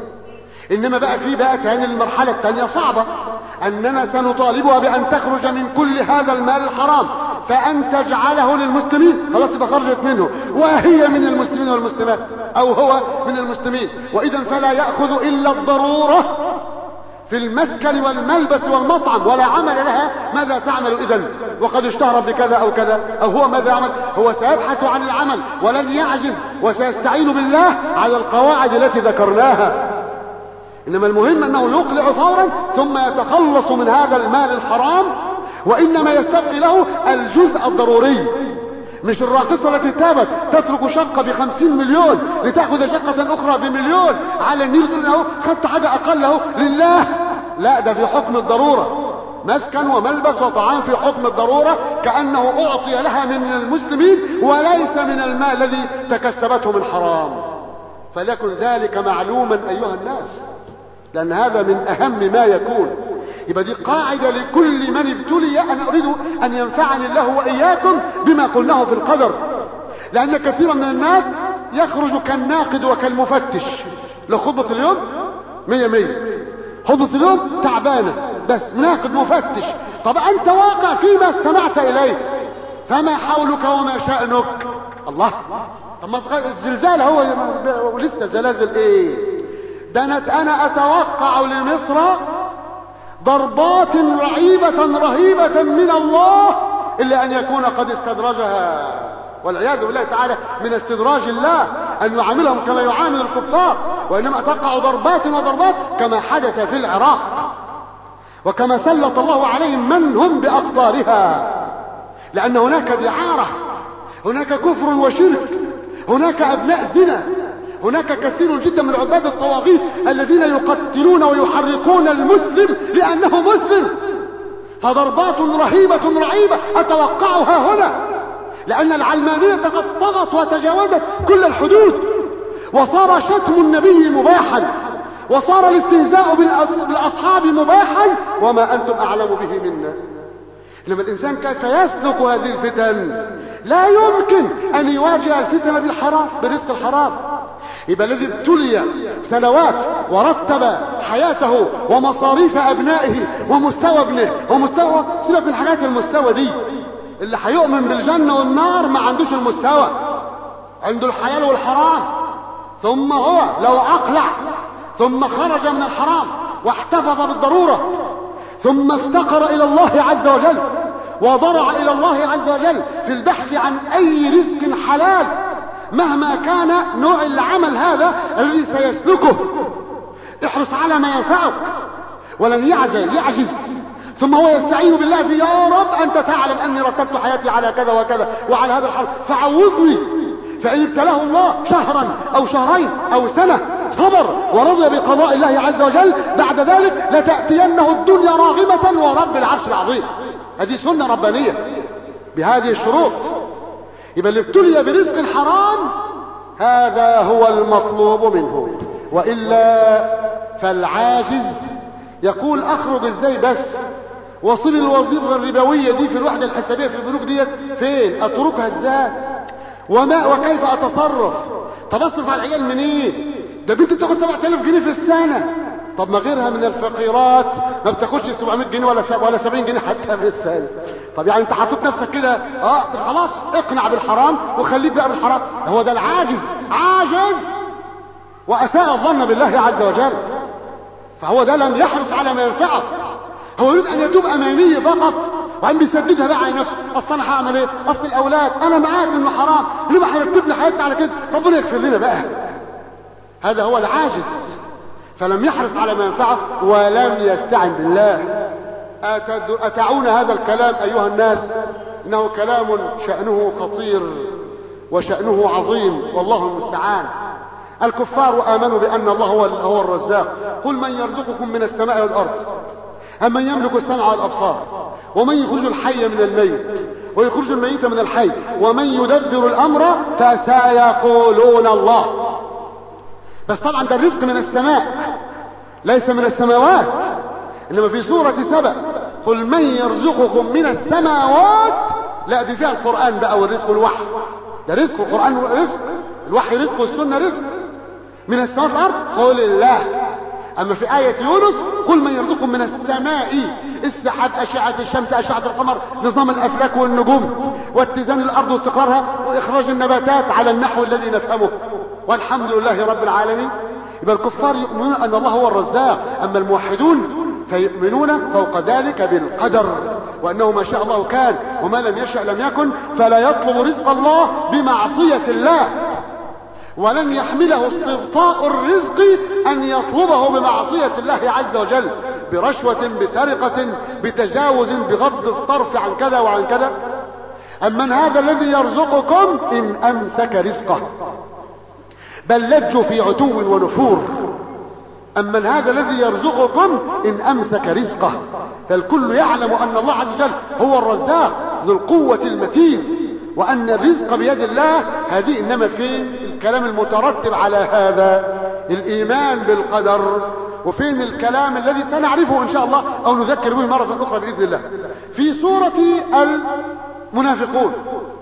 انما بقى في تاني المرحلة التانية صعبة، اننا سنطالبها بان تخرج من كل هذا المال الحرام، فان تجعله للمسلمين، خلاص يبقى خرجت منه، وهي من المسلمين والمسلمات، او هو من المسلمين، واذا فلا يأخذ الا الضرورة في المسكن والملبس والمطعم، ولا عمل لها. ماذا تعمل اذن وقد اشتهر بكذا او كذا؟ او هو ماذا يعمل؟ هو سيبحث عن العمل ولن يعجز، وسيستعين بالله على القواعد التي ذكرناها. انما المهم انه يقلع فورا، ثم يتخلص من هذا المال الحرام، وانما يستبقي له الجزء الضروري. مش الراقصة التي تابت تترك شقة ب50 مليون لتأخذ شقة اخرى ب1,000,000 على النيل، تقول له خدت حاجة اقل له لله. لا، ده في حكم الضرورة، مسكن وملبس وطعام في حكم الضرورة، كأنه اعطي لها من المسلمين وليس من المال الذي تكسبته من حرام. فليكن ذلك معلوما ايها الناس، لان هذا من اهم ما يكون. يبقى دي قاعدة لكل من ابتلي. انا اريد ان ينفعني الله واياكم بما قلناه في القدر، لان كثيرا من الناس يخرج كالناقد وكالمفتش. لو خطبة اليوم 100، خطبة اليوم تعبانة، بس ناقد مفتش. طب انت واقع فيما استمعت اليه، فما حولك وما شأنك؟ الله، طب ما الزلزال هو ولسه زلازل ايه؟ ده انا اتوقع لمصر ضربات رهيبة من الله، الا ان يكون قد استدرجها، والعياذ بالله تعالى من استدراج الله ان يعاملهم كما يعامل الكفار، وانما تقع ضربات وضربات كما حدث في العراق، وكما سلط الله عليهم من هم باقطارها. لان هناك دعارة، هناك كفر وشرك، هناك ابناء زنا، هناك كثير جدا من عباد الطواغيت الذين يقتلون ويحرقون المسلم لأنه مسلم. فضربات رهيبة رعيبة أتوقعها هنا، لأن العلمانية قد طغت وتجاوزت كل الحدود، وصار شتم النبي مباحا، وصار الاستهزاء بالأصحاب مباحا، وما أنتم أعلم به منا. لما الإنسان كيف يسلك هذه الفتن؟ لا يمكن أن يواجه الفتن بالحرام، برزق الحرام. يبقى الذي ابتلي سنوات ورتب حياته ومصاريف ابنائه ومستوى ابنه ومستوى، سيبك من حاجات المستوى دي، اللي هيؤمن بالجنة والنار ما عندوش المستوى، عنده الحلال والحرام. ثم هو لو اقلع ثم خرج من الحرام واحتفظ بالضرورة، ثم افتقر إلى الله عز وجل وضرع إلى الله عز وجل في البحث عن أي رزق حلال مهما كان نوع العمل هذا الذي سيسلكه. احرص على ما ينفعك ولن يعجز، ثم هو يستعين بالله في يا رب أنت تعلم أني رتبت حياتي على كذا وكذا وعلى هذا الحال فعوضني. فإن ابتلاه الله شهرا أو شهرين أو سنة صبر ورضي بقضاء الله عز وجل، بعد ذلك لتأتينه الدنيا راغمة ورب العرش العظيم. هذه سنة ربانية بهذه الشروط. يبقى اللي ابتلي برزق حرام هذا هو المطلوب منه، وإلا فالعاجز يقول أخرج إزاي بس، وصل الوظيفة الربوية دي في الوحدة الحسابية في البنوك ديت فين، أتركها إزاي، وكيف أتصرف، طب أصرف على العيال منين، ده بنت بتاخد 7000 جنيه في السنة، طب ما غيرها من الفقيرات ما بتاخدش 700 جنيه ولا 70 جنيه حتى في السنة. طب يعني انت حاطط نفسك كده خلاص اقنع بالحرام وخليك بقى بالحرام. هو ده العاجز، عاجز وأساء الظن بالله عز وجل، فهو ده لم يحرص على ما ينفعه، هو يريد ان يتوب امانيه فقط وان بيسددها بقى على نفسه. اصل انا هعمل ايه، اصل الاولاد انا معاك انه حرام، ليه ما هنرتب حياتنا على كده، ربنا يغفر لنا بقى. هذا هو العاجز، فلم يحرص على ما ينفعه ولم يستعن بالله. أتعون هذا الكلام أيها الناس؟ إنه كلام شأنه خطير وشأنه عظيم والله المستعان. الكفار آمنوا بأن الله هو الرزاق. قل من يرزقكم من السماء والأرض أمن يملك السمع والأبصار ومن يخرج الحي من الميت ويخرج الميت من الحي ومن يدبر الأمر فسيقولون الله. بس طبعا ده الرزق من السماء ليس من السماوات، إنما في سورة سبأ قل من يرزقكم من السماوات، لا دي فيها القرآن بقى والرزق والوحي، ده رزق القرآن رزق، الوحي رزق والسنة رزق. من السماء والأرض قل الله. أما في آية يونس قل من يرزقكم من السماء، السحاب، أشعة الشمس، أشعة القمر، نظام الأفلاك والنجوم، واتزان الأرض واستقرارها، وإخراج النباتات على النحو الذي نفهمه، والحمد لله رب العالمين. يبقى الكفار يؤمنون أن الله هو الرزاق، أما الموحدون فيؤمنون فوق ذلك بالقدر، وأنه ما شاء الله كان وما لم يشأ لم يكن، فلا يطلب رزق الله بمعصية الله، ولن يحمله استبطاء الرزق أن يطلبه بمعصية الله عز وجل، برشوة، بسرقة، بتجاوز، بغض الطرف عن كذا وعن كذا. أمن هذا الذي يرزقكم إن أمسك رزقه، بل لجوا في عتو ونفور. أمن هذا الذي يرزقكم إن أمسك رزقه، فالكل يعلم أن الله عز وجل هو الرزاق ذو القوة المتين، وأن الرزق بيد الله. هذه إنما فين الكلام المترتب على هذا، الإيمان بالقدر، وفين الكلام الذي سنعرفه إن شاء الله أو نذكر به مرة أخرى بإذن الله في سورة المنافقون.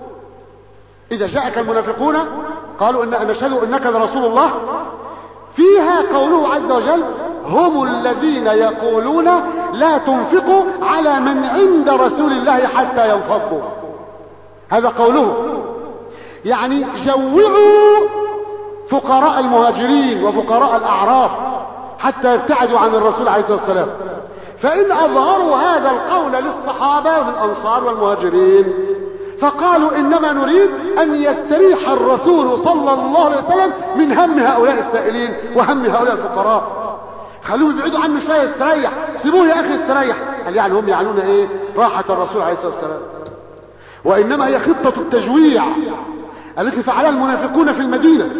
إذا جاءك المنافقون قالوا إن نشهد إنك لرسول الله، فيها قوله عز وجل هم الذين يقولون لا تنفقوا على من عند رسول الله حتى ينفضوا. هذا قوله، يعني جوعوا فقراء المهاجرين وفقراء الأعراب حتى يبتعدوا عن الرسول عليه الصلاة والسلام. فإن أظهروا هذا القول للصحابة والأنصار والمهاجرين فقالوا إنما نريد أن يستريح الرسول صلى الله عليه وسلم من هم هؤلاء السائلين وهم هؤلاء الفقراء، خلوه يبعدوا عنه شوية يستريح، سيبوه يا أخي يستريح. قال يعني هم يعنون إيه؟ راحة الرسول عليه الصلاة والسلام. وإنما هي خطة التجويع التي فعلها المنافقون في المدينة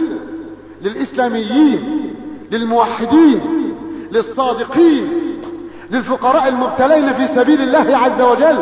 للإسلاميين، للموحدين، للصادقين، للفقراء المبتلين في سبيل الله عز وجل.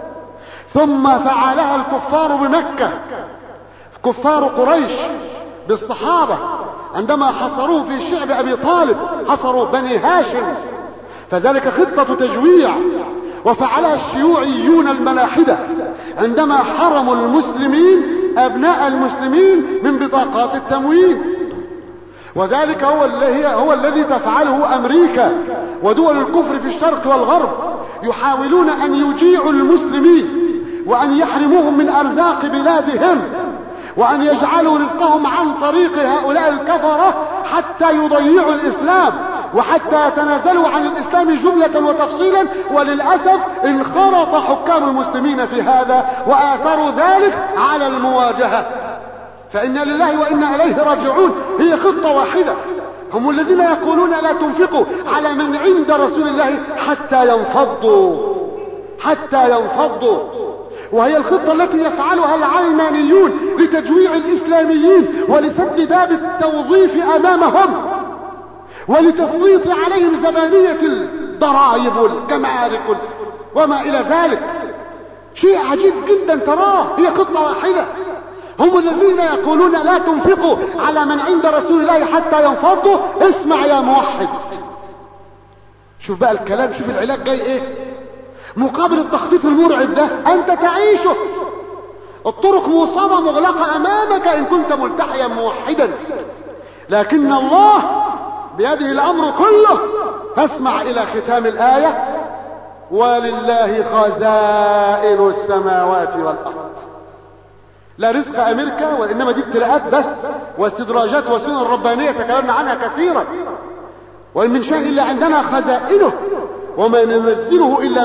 ثم فعلها الكفار بمكة، كفار قريش بالصحابة عندما حصروه في شعب أبي طالب، حصروا بني هاشم، فذلك خطة تجويع. وفعلها الشيوعيون الملاحدة عندما حرموا المسلمين، أبناء المسلمين، من بطاقات التموين، وذلك هو الذي تفعله أمريكا ودول الكفر في الشرق والغرب، يحاولون أن يجيعوا المسلمين وأن يحرموهم من أرزاق بلادهم وأن يجعلوا رزقهم عن طريق هؤلاء الكفرة حتى يضيعوا الإسلام وحتى يتنازلوا عن الإسلام جملة وتفصيلا. وللأسف انخرط حكام المسلمين في هذا وآثروا ذلك على المواجهة. فإنا لله وإنا إليه راجعون. هي خطة واحدة. هم الذين يقولون لا تنفقوا على من عند رسول الله حتى ينفضوا. وهي الخطة التي يفعلها العلمانيون لتجويع الإسلاميين ولسد باب التوظيف أمامهم ولتسليط عليهم زبانية الضرائب والجمارك وما إلى ذلك. شيء عجيب جدا تراه. هي خطة واحدة. هم الذين يقولون لا تنفقوا على من عند رسول الله حتى ينفضوا. اسمع يا موحد، شوف بقى الكلام، شوف العلاج جاي ايه مقابل التخطيط المرعب ده. انت تعيشه. الطرق موصدة مغلقة امامك ان كنت ملتحيا موحدا، لكن الله بيده الامر كله. فاسمع الى ختام الايه: ولله خزائن السماوات والارض. لا رزق امريكا، وانما دي ابتلاءات بس واستدراجات وسنن ربانيه تكلمنا عنها كثيرا. وان من شيء الا عندنا خزائنه وما ننزله الا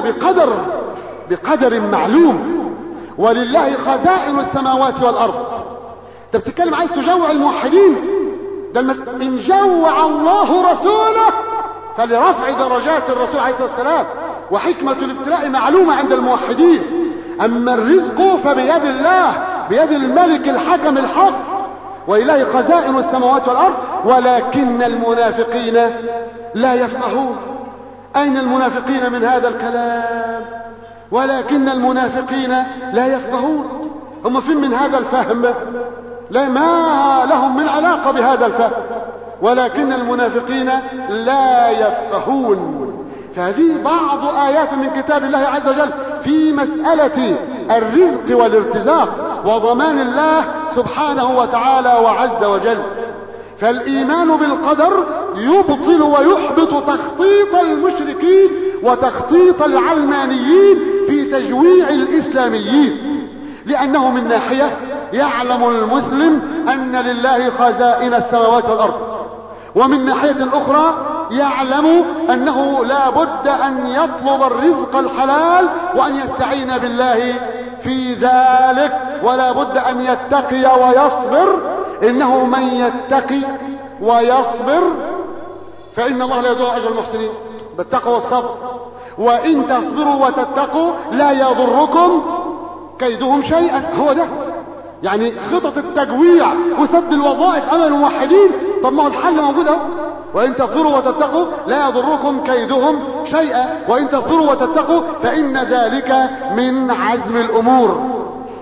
بقدر معلوم. ولله خزائن السماوات والارض. انت بتتكلم عايز تجوع الموحدين؟ ده ان جوع الله رسوله فلرفع درجات الرسول عليه الصلاه والسلام. وحكمه الابتلاء معلومه عند الموحدين. اما الرزق فبيد الله، بيد الملك الحكم الحق. ولله خزائن السماوات والارض ولكن المنافقين لا يفقهون. اين المنافقين من هذا الكلام؟ ولكن المنافقين لا يفقهون. هم فين من هذا الفهم؟ لا، ما لهم من علاقة بهذا الفهم. ولكن المنافقين لا يفقهون. فهذه بعض آيات من كتاب الله عز وجل في مسألة الرزق والارتزاق وضمان الله سبحانه وتعالى وعز وجل. فالإيمان بالقدر يبطل ويحبط تخطيط المشركين وتخطيط العلمانيين في تجويع الإسلاميين. لأنه من ناحية يعلم المسلم أن لله خزائن السماوات والأرض، ومن ناحية أخرى يعلم أنه لا بد أن يطلب الرزق الحلال وأن يستعين بالله في ذلك، ولا بد أن يتقي ويصبر. إنه من يتقي ويصبر فإن الله لا يضيع أجر المحسنين بالتقوى والصبر. وإن تصبروا وتتقوا لا يضركم كيدهم شيئا. هو ده يعني خطط التجويع وسد الوظائف امام الموحدين. طب ما هو الحل موجود اهو. وان تصبروا وتتقوا لا يضركم كيدهم شيئا وان تصبروا وتتقوا فان ذلك من عزم الامور.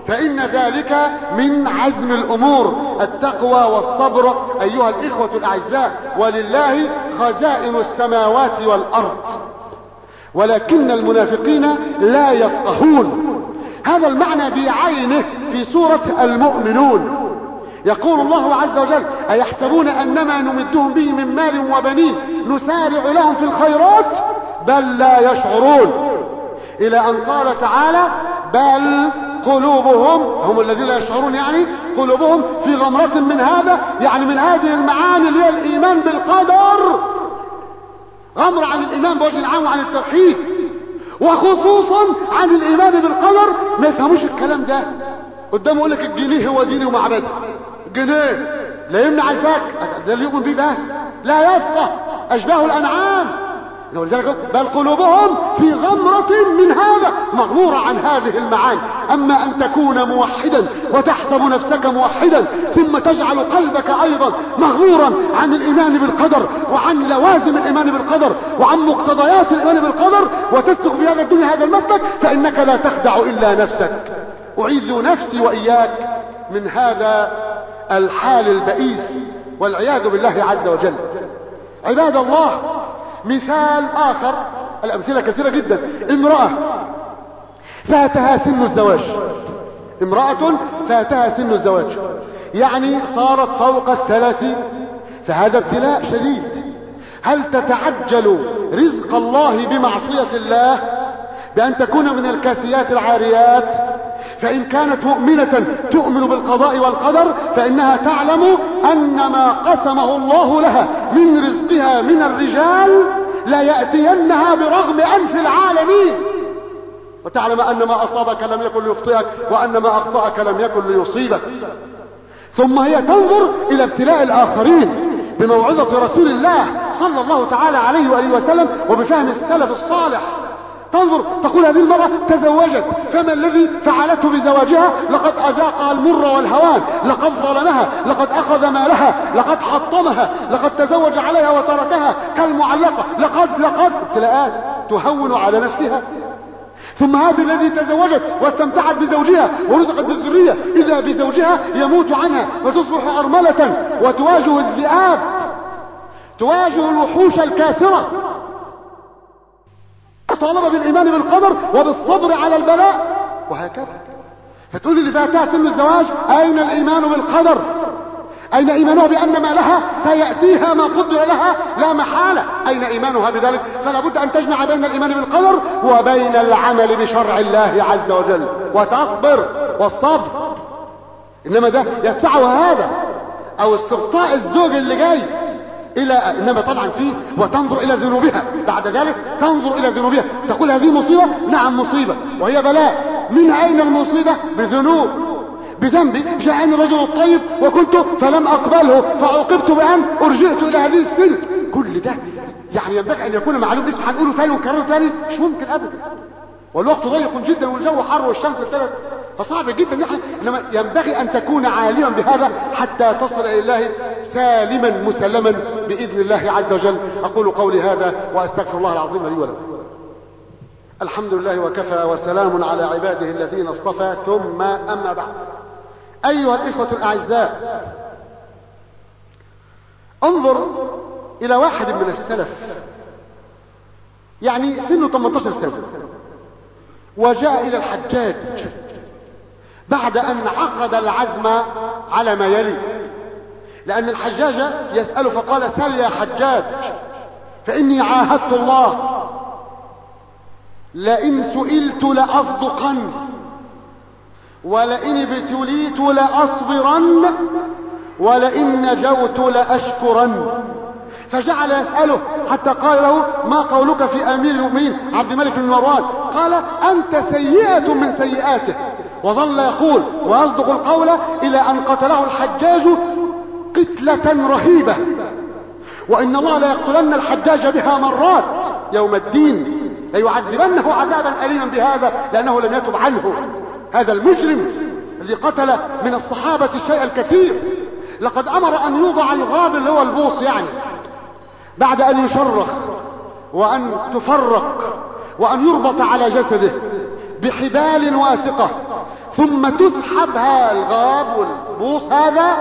التقوى والصبر ايها الاخوة الاعزاء. ولله خزائن السماوات والارض ولكن المنافقين لا يفقهون. هذا المعنى بعينه في سورة المؤمنون. يقول الله عز وجل: أيحسبون أنما نمدهم به من مال وبنين نسارع لهم في الخيرات بل لا يشعرون. إلى أن قال تعالى: بل قلوبهم، هم الذين لا يشعرون، يعني قلوبهم في غمرة من هذا، يعني من هذه المعاني اللي هي الإيمان بالقدر. غمر عن الإيمان بوجه عام وعن التوحيد، وخصوصا عن الايمان بالقدر. ما يفهموش الكلام ده. قدامه يقول لك الجنيه هو ديني ومعبدي. الجنيه لا يمنع الفك، ده اللي يؤمن به بس لا يفقه. اشباه الانعام. ولذلك بل قلوبهم في غمرة من هذا، مغمورة عن هذه المعاني. اما ان تكون موحدا وتحسب نفسك موحدا ثم تجعل قلبك ايضا مغمورا عن الايمان بالقدر وعن لوازم الايمان بالقدر وعن مقتضيات الايمان بالقدر وتسلك في هذا الدنيا هذا المسلك، فانك لا تخدع الا نفسك. اعيذ نفسي واياك من هذا الحال البئيس والعياذ بالله عز وجل. عباد الله، مثال آخر، الأمثلة كثيرة جدا. امرأة فاتها سن الزواج. امرأة فاتها سن الزواج، يعني صارت فوق 30. فهذا ابتلاء شديد. هل تتعجل رزق الله بمعصية الله بأن تكون من الكاسيات العاريات فإن كانت مؤمنة تؤمن بالقضاء والقدر فإنها تعلم أن ما قسمه الله لها من رزقها من الرجال لا يأتينها برغم أنف العالمين، وتعلم أن ما أصابك لم يكن ليخطئك وأن ما أخطأك لم يكن ليصيبك. ثم هي تنظر إلى ابتلاء الآخرين بموعظة رسول الله صلى الله تعالى عليه وآله وسلم وبفهم السلف الصالح. تنظر تقول هذه المرأة تزوجت، فما الذي فعلته بزواجها؟ لقد أذاقها المر والهوان، لقد ظلمها، لقد أخذ مالها، لقد حطمها، لقد تزوج عليها وتركها كالمعلقة، لقد ابتلاءات تهون على نفسها. ثم هذه التي تزوجت واستمتعت بزوجها ورزقت بالذرية إذا بزوجها يموت عنها وتصبح أرملة وتواجه الذئاب، تواجه الوحوش الكاسرة. طالب بالإيمان بالقدر وبالصبر على البلاء وهكذا. فتقول اللي فاتها سن الزواج أين الإيمان بالقدر؟ أين إيمانها بأن ما لها سيأتيها ما قدر لها لا محالة؟ أين إيمانها بذلك؟ فلا بد أن تجمع بين الإيمان بالقدر وبين العمل بشرع الله عز وجل وتصبر. والصبر إنما ده يدفعها هذا أو استبطاء الزوج اللي جاي إلى إنما طبعا فيه وتنظر إلى ذنوبها. بعد ذلك تنظر إلى ذنوبها تقول هذه مصيبة، نعم مصيبة وهي بلاء. من أين المصيبة؟ بذنوب، بذنبي. جاءني الرجل الطيب وكنت فلم أقبله فعوقبت بأن أرجعت إلى هذه السن. كل ده يعني ينبغي أن يكون معلوم. لسه هنقوله ثاني ونكرره ثاني مش ممكن أبدا، والوقت ضيق جدا والجو حر والشمس ابتدت فصعب جدا يعني. إنما ينبغي أن تكون عالما بهذا حتى تصل إلى الله سالما مسلما بإذن الله عز وجل. أقول قولي هذا وأستغفر الله العظيم لي ولكم. الحمد لله وكفى وسلام على عباده الذين اصطفى، ثم أما بعد. أيها الإخوة الأعزاء، انظر إلى واحد من السلف يعني سنه 18 سنة وجاء إلى الحجاج بعد أن عقد العزم على ما يلي، لأن الحجاج يسأل فقال سل يا حجاج فإني عاهدت الله لئن سئلت لأصدقن ولئن ابتليت لأصبرن ولئن نجوت لأشكرن. فجعل يسأله حتى قال له ما قولك في أمير المؤمنين عبد الملك بن مروان؟ قال أنت سيئة من سيئاته. وظل يقول ويصدق القول إلى أن قتله الحجاج قتلة رهيبة، وإن الله لا يقتلن الحجاج بها مرات يوم الدين، ليعذبنه عذابا أليما بهذا لأنه لم يتب عنه. هذا المجرم الذي قتل من الصحابة الشيء الكثير لقد أمر أن يوضع الغاب اللي هو البوص يعني بعد أن يشرخ وأن تفرق وأن يربط على جسده بحبال واثقة، ثم تسحبها الغاب والبوص هذا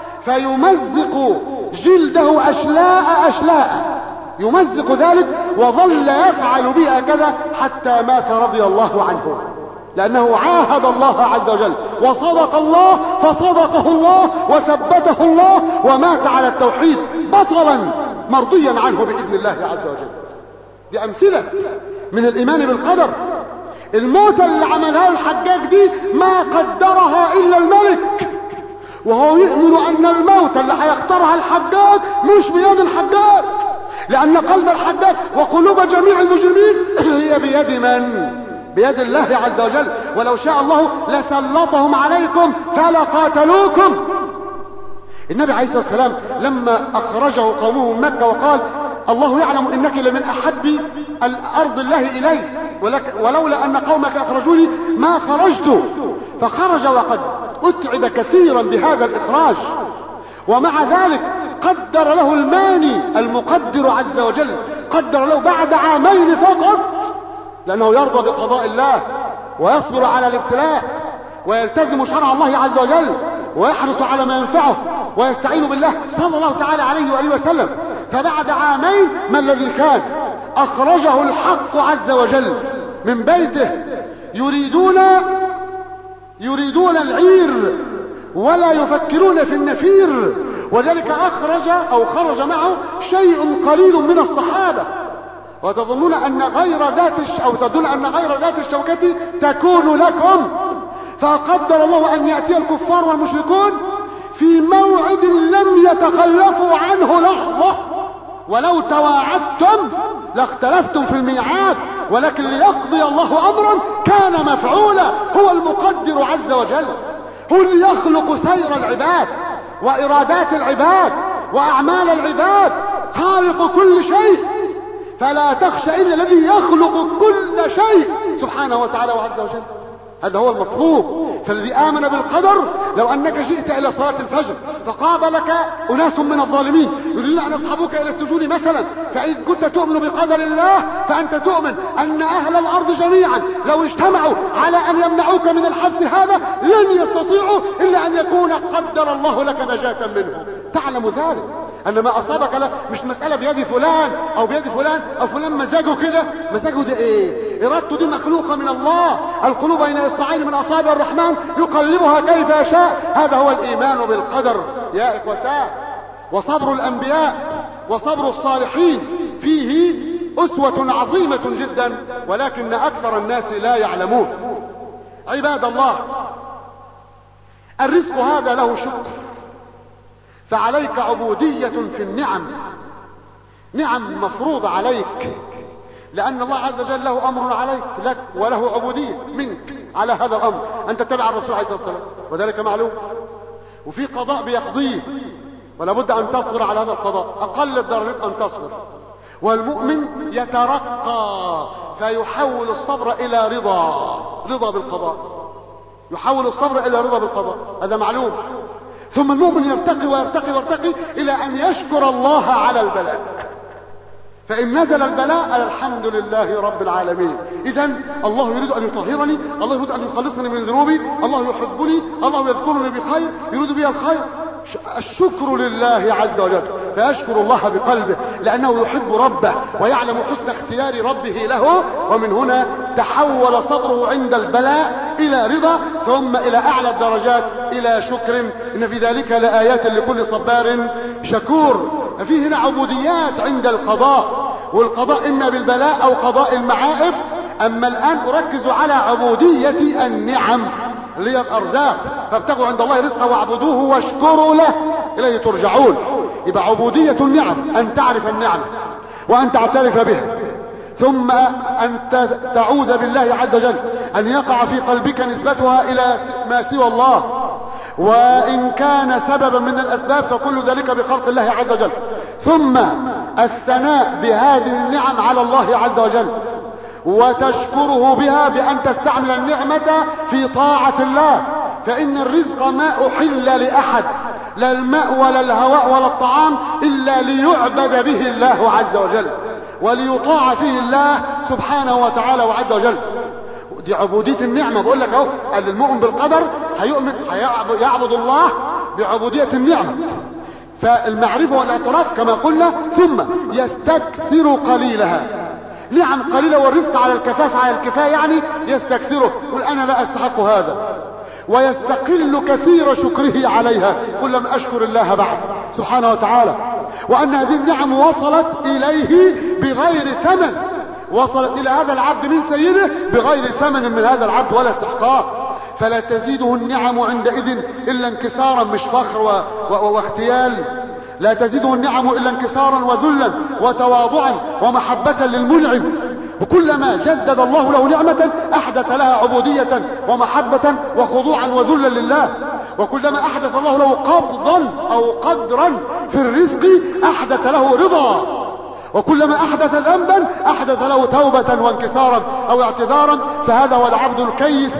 فيمزق جلده أشلاء أشلاء، يمزق ذلك وظل يفعل به هكذا حتى مات رضي الله عنه، لأنه عاهد الله عز وجل وصدق الله فصدقه الله وثبته الله ومات على التوحيد بطلا مرضيا عنه بإذن الله عز وجل. دي أمثلة من الإيمان بالقدر. الموت اللي عملها الحجاج دي ما قدرها إلا الملك، وهو يؤمن أن الموت اللي هيختارها الحجاج مش بيد الحجاج، لأن قلب الحجاج وقلوب جميع المجرمين هي بيد من؟ بيد الله عز وجل. ولو شاء الله لسلطهم عليكم فلقاتلوكم. النبي عليه الصلاة والسلام لما أخرجه قومه من مكة وقال الله يعلم إنك لمن أحب الأرض الله إلي ولولا أن قومك أخرجوني ما خرجت، فخرج وقد أتعب كثيرا بهذا الإخراج، ومع ذلك قدر له الماني المقدر عز وجل، قدر له بعد عامين فقط، لأنه يرضى بقضاء الله ويصبر على الابتلاء ويلتزم شرع الله عز وجل ويحرص على ما ينفعه ويستعين بالله صلى الله تعالى عليه وآله وسلم. فبعد عامين ما الذي كان؟ أخرجه الحق عز وجل من بيته يريدون العير ولا يفكرون في النفير، وذلك خرج معه شيء قليل من الصحابة، وتظنون أن غير ذات أو تظن أن غير ذات الشوكة تكون لكم، فقدر الله أن يأتي الكفار والمشركون في موعد لم يتخلفوا عنه لحظة، ولو تواعدتم لاختلفتم في الميعاد، ولكن ليقضي الله أمرا كان مفعولا. هو المقدر عز وجل، هو اللي يخلق سير العباد وإرادات العباد وأعمال العباد، خالق كل شيء، فلا تخشى إلا الذي يخلق كل شيء سبحانه وتعالى وعز وجل. هذا هو المطلوب. فالذي آمن بالقدر، لو أنك جئت إلى صلاة الفجر فقابلك أناس من الظالمين يريدون أن يصحبوك إلى السجود مثلا، فإن كنت تؤمن بقدر الله فأنت تؤمن أن أهل الأرض جميعا لو اجتمعوا على أن يمنعوك من الحبس هذا لن يستطيعوا إلا أن يكون قدر الله لك نجاة منه. تعلم ذلك أن ما أصابك لا مش مسألة بيد فلان أو بيد فلان أو فلان مزاجه كده، مزاجه ده إيه؟ إرادته دي مخلوقة من الله. القلوب بين إصبعين من أصابع الرحمن يقلبها كيف يشاء. هذا هو الإيمان بالقدر يا إخوتاه. وصبر الأنبياء وصبر الصالحين فيه أسوة عظيمة جدا، ولكن أكثر الناس لا يعلمون. عباد الله، الرزق هذا له شكر، فعليك عبودية في النعم، نعم مفروضة عليك، لأن الله عز وجل له أمر عليك لك وله عبودية منك على هذا الأمر، أن تتبع الرسول عليه الصلاة والسلام، وذلك معلوم. وفي قضاء بيقضيه ولا بد أن تصبر على هذا القضاء، أقل الدرجات أن تصبر. والمؤمن يترقى فيحول الصبر إلى رضا بالقضاء، يحول الصبر إلى رضا بالقضاء، هذا معلوم. ثم المؤمن يرتقي ويرتقي ويرتقي إلى أن يشكر الله على البلاء، فإن نزل البلاء الحمد لله رب العالمين. إذن الله يريد أن يطهرني، الله يريد أن يخلصني من ذنوبي، الله يحبني، الله يذكرني بخير، يريد بي الخير. الشكر لله عز وجل، فيشكر الله بقلبه لأنه يحب ربه ويعلم حسن اختيار ربه له. ومن هنا تحول صبره عند البلاء إلى رضا، ثم إلى أعلى الدرجات إلى شكر. إن في ذلك لآيات لكل صبار شكور. فيه هنا عبوديات عند القضاء، والقضاء إما بالبلاء أو قضاء المعائب. أما الآن أركز على عبودية النعم اللي هي الأرزاق، فابتغوا عند الله رزقا واعبدوه واشكروا له إليه ترجعون. يبقى عبودية النعم أن تعرف النعم وأن تعترف بها، ثم أن تعوذ بالله عز وجل، أن يقع في قلبك نسبتها إلى ما سوى الله، وإن كان سببا من الأسباب فكل ذلك بخلق الله عز وجل. ثم الثناء بهذه النعم على الله عز وجل، وتشكره بها بأن تستعمل النعمة في طاعة الله. فإن الرزق ما أحل لأحد، لا الماء ولا الهواء ولا الطعام، إلا ليعبد به الله عز وجل وليطاع فيه الله سبحانه وتعالى وعز وجل. دي عبودية النعمة. بقول لك اهو، المؤمن بالقدر هيؤمن يعبد الله بعبودية النعمة، فالمعرفة والاعتراف كما قلنا، ثم يستكثر قليلها. نعم قليلة، والرزق على الكفاف على الكفاية، يعني يستكثره، يقول أنا لا أستحق هذا، ويستقل كثير شكره عليها، قل لم أشكر الله بعد سبحانه وتعالى. وأن هذه النعم وصلت إليه بغير ثمن، وصلت إلى هذا العبد من سيده بغير ثمن من هذا العبد ولا استحقاق. فلا تزيده النعم عندئذ إلا انكسارا، مش فخر واختيال. لا تزيده النعم إلا انكسارا وذلا وتواضعا ومحبة للمنعم. وكلما جدد الله له نعمة أحدث لها عبودية ومحبة وخضوعا وذلا لله. وكلما أحدث الله له قبضا أو قدرا في الرزق أحدث له رضا. وكلما أحدث ذنبا أحدث له توبة وانكسارا أو اعتذارا. فهذا هو العبد الكيس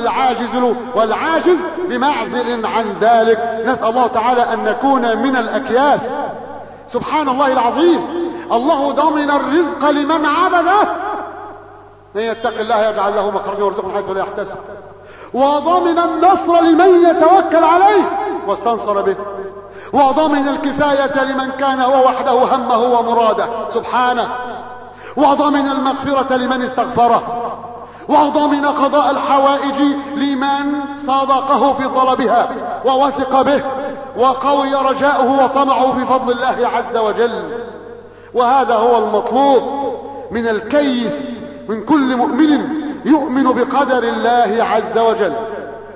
والعاجز بمعزل عن ذلك. نسأل الله تعالى أن نكون من الأكياس. سبحان الله العظيم، الله ضمن الرزق لمن عبده، من يتق الله يجعل له مخرجا ويرزقه من حيث لا يحتسب، وضمن النصر لمن يتوكل عليه واستنصر به، وضمن الكفاية لمن كان هو وحده همه ومراده سبحانه، وضمن المغفرة لمن استغفره، وضمن قضاء الحوائج لمن صادقه في طلبها ووثق به وقوي رجاؤه وطمعه في فضل الله عز وجل. وهذا هو المطلوب من الكيس، من كل مؤمن يؤمن بقدر الله عز وجل.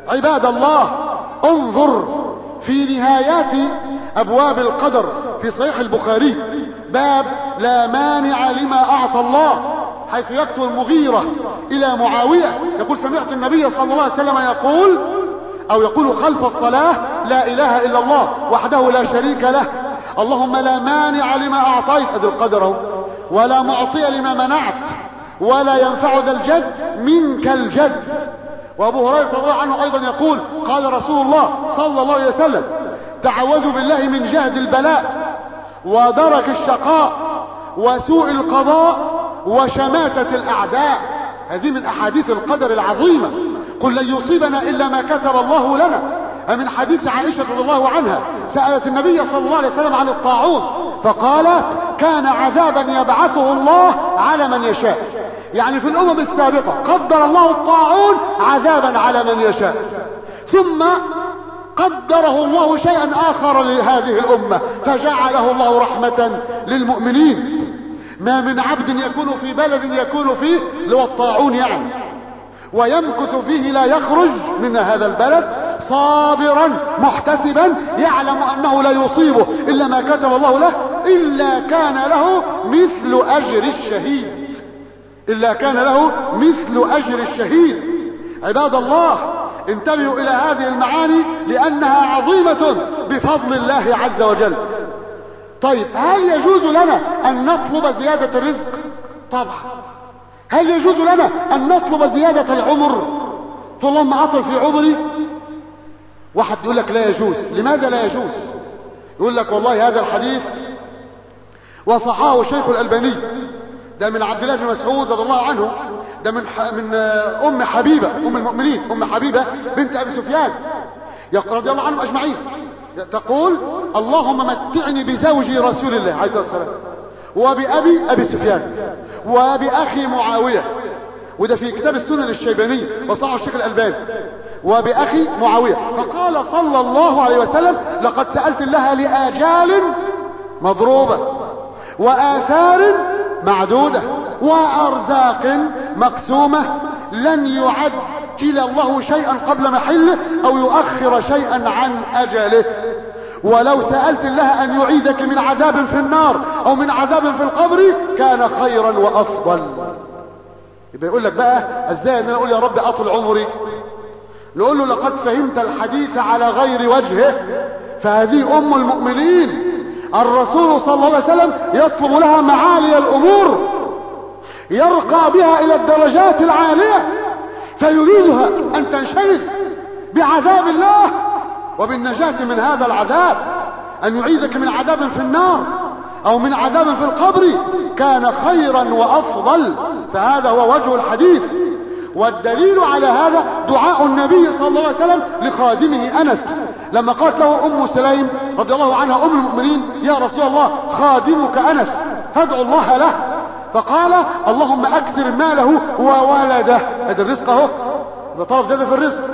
عباد الله، انظر في نهايات ابواب القدر في صحيح البخاري باب لا مانع لما اعطى الله، حيث يكتب المغيرة الى معاوية يقول سمعت النبي صلى الله عليه وسلم يقول او يقول خلف الصلاة لا اله الا الله وحده لا شريك له، اللهم لا مانع لما اعطيت ادي القدر، ولا معطي لما منعت، ولا ينفع ذا الجد منك الجد. وابو هريرة رضي الله عنه ايضا يقول قال رسول الله صلى الله عليه وسلم تعوذوا بالله من جهد البلاء ودرك الشقاء وسوء القضاء وشماتة الاعداء. هذه من احاديث القدر العظيمة. قل لن يصيبنا الا ما كتب الله لنا. من حديث عائشة رضي الله عنها سألت النبي صلى الله عليه وسلم عن الطاعون فقال كان عذابا يبعثه الله على من يشاء، يعني في الامم السابقة قدر الله الطاعون عذابا على من يشاء، ثم قدره الله شيئا اخر لهذه الامة فجعله الله رحمة للمؤمنين. ما من عبد يكون في بلد يكون فيه لو الطاعون يعني ويمكث فيه لا يخرج من هذا البلد صابرا محتسبا يعلم انه لا يصيبه الا ما كتب الله له الا كان له مثل اجر الشهيد، الا كان له مثل اجر الشهيد. عباد الله انتبهوا الى هذه المعاني لانها عظيمة بفضل الله عز وجل. طيب هل يجوز لنا ان نطلب زيادة الرزق؟ طبعا. هل يجوز لنا ان نطلب زيادة العمر؟ تقول اللهم اطل في عمري. واحد يقول لك لا يجوز. لماذا لا يجوز؟ يقول لك والله هذا الحديث وصححه الشيخ الألباني، ده من عبد الله بن مسعود رضي الله عنه، ده من ام حبيبة ام المؤمنين ام حبيبة بنت ابي سفيان رضي الله عنهم اجمعين، تقول اللهم متعني بزوجي رسول الله عليه الصلاة والسلام وبأبي سفيان وبأخي معاوية، وده في كتاب السنن الشيباني وصححه الشيخ الألباني، وبأخي معاوية. فقال صلى الله عليه وسلم لقد سألت الله لآجال مضروبة وآثار معدودة وأرزاق مقسومة لن يعجل الله شيئا قبل محله أو يؤخر شيئا عن أجله. ولو سألت الله أن يعيدك من عذاب في النار أو من عذاب في القبر كان خيرا وأفضل. يبقى يقول لك بقى ازاي ان انا اقول يا رب اطل عمري؟ نقول له لقد فهمت الحديث على غير وجهه، فهذه ام المؤمنين الرسول صلى الله عليه وسلم يطلب لها معالي الامور يرقى بها الى الدرجات العالية، فيريدها ان تنشغل بعذاب الله وبالنجاة من هذا العذاب، ان يعيذك من عذاب في النار او من عذاب في القبر كان خيرا وافضل. فهذا هو وجه الحديث. والدليل على هذا دعاء النبي صلى الله عليه وسلم لخادمه انس لما قالت له ام سليم رضي الله عنها ام المؤمنين يا رسول الله خادمك انس فادعو الله له، فقال اللهم اكثر ماله وولده، هذا الرزق اهو بطرف زيادة في الرزق،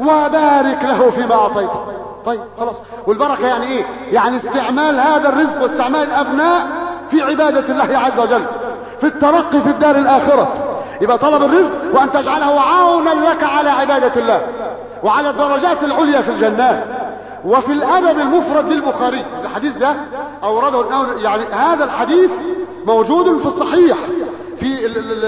وبارك له فيما اعطيته. طيب خلاص، والبركة يعني ايه؟ يعني استعمال هذا الرزق واستعمال الابناء في عبادة الله عز وجل، في الترقي في الدار الاخرة. يبقى طلب الرزق وان تجعله عونا لك على عبادة الله وعلى الدرجات العليا في الجنات. وفي الادب المفرد للبخاري الحديث ده اورده يعني هذا الحديث موجود في الصحيح في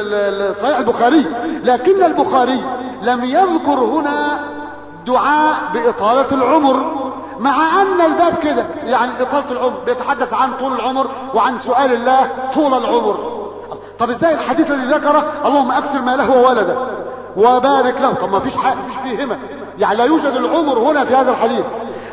صحيح البخاري، لكن البخاري لم يذكر هنا دعاء بإطالة العمر، مع أن الباب كده يعني إطالة العمر بيتحدث عن طول العمر وعن سؤال الله طول العمر. طب ازاي الحديث الذي ذكره اللهم أكثر ماله وولده وبارك له؟ طب ما فيش فيه همة، يعني لا يوجد العمر هنا في هذا الحديث.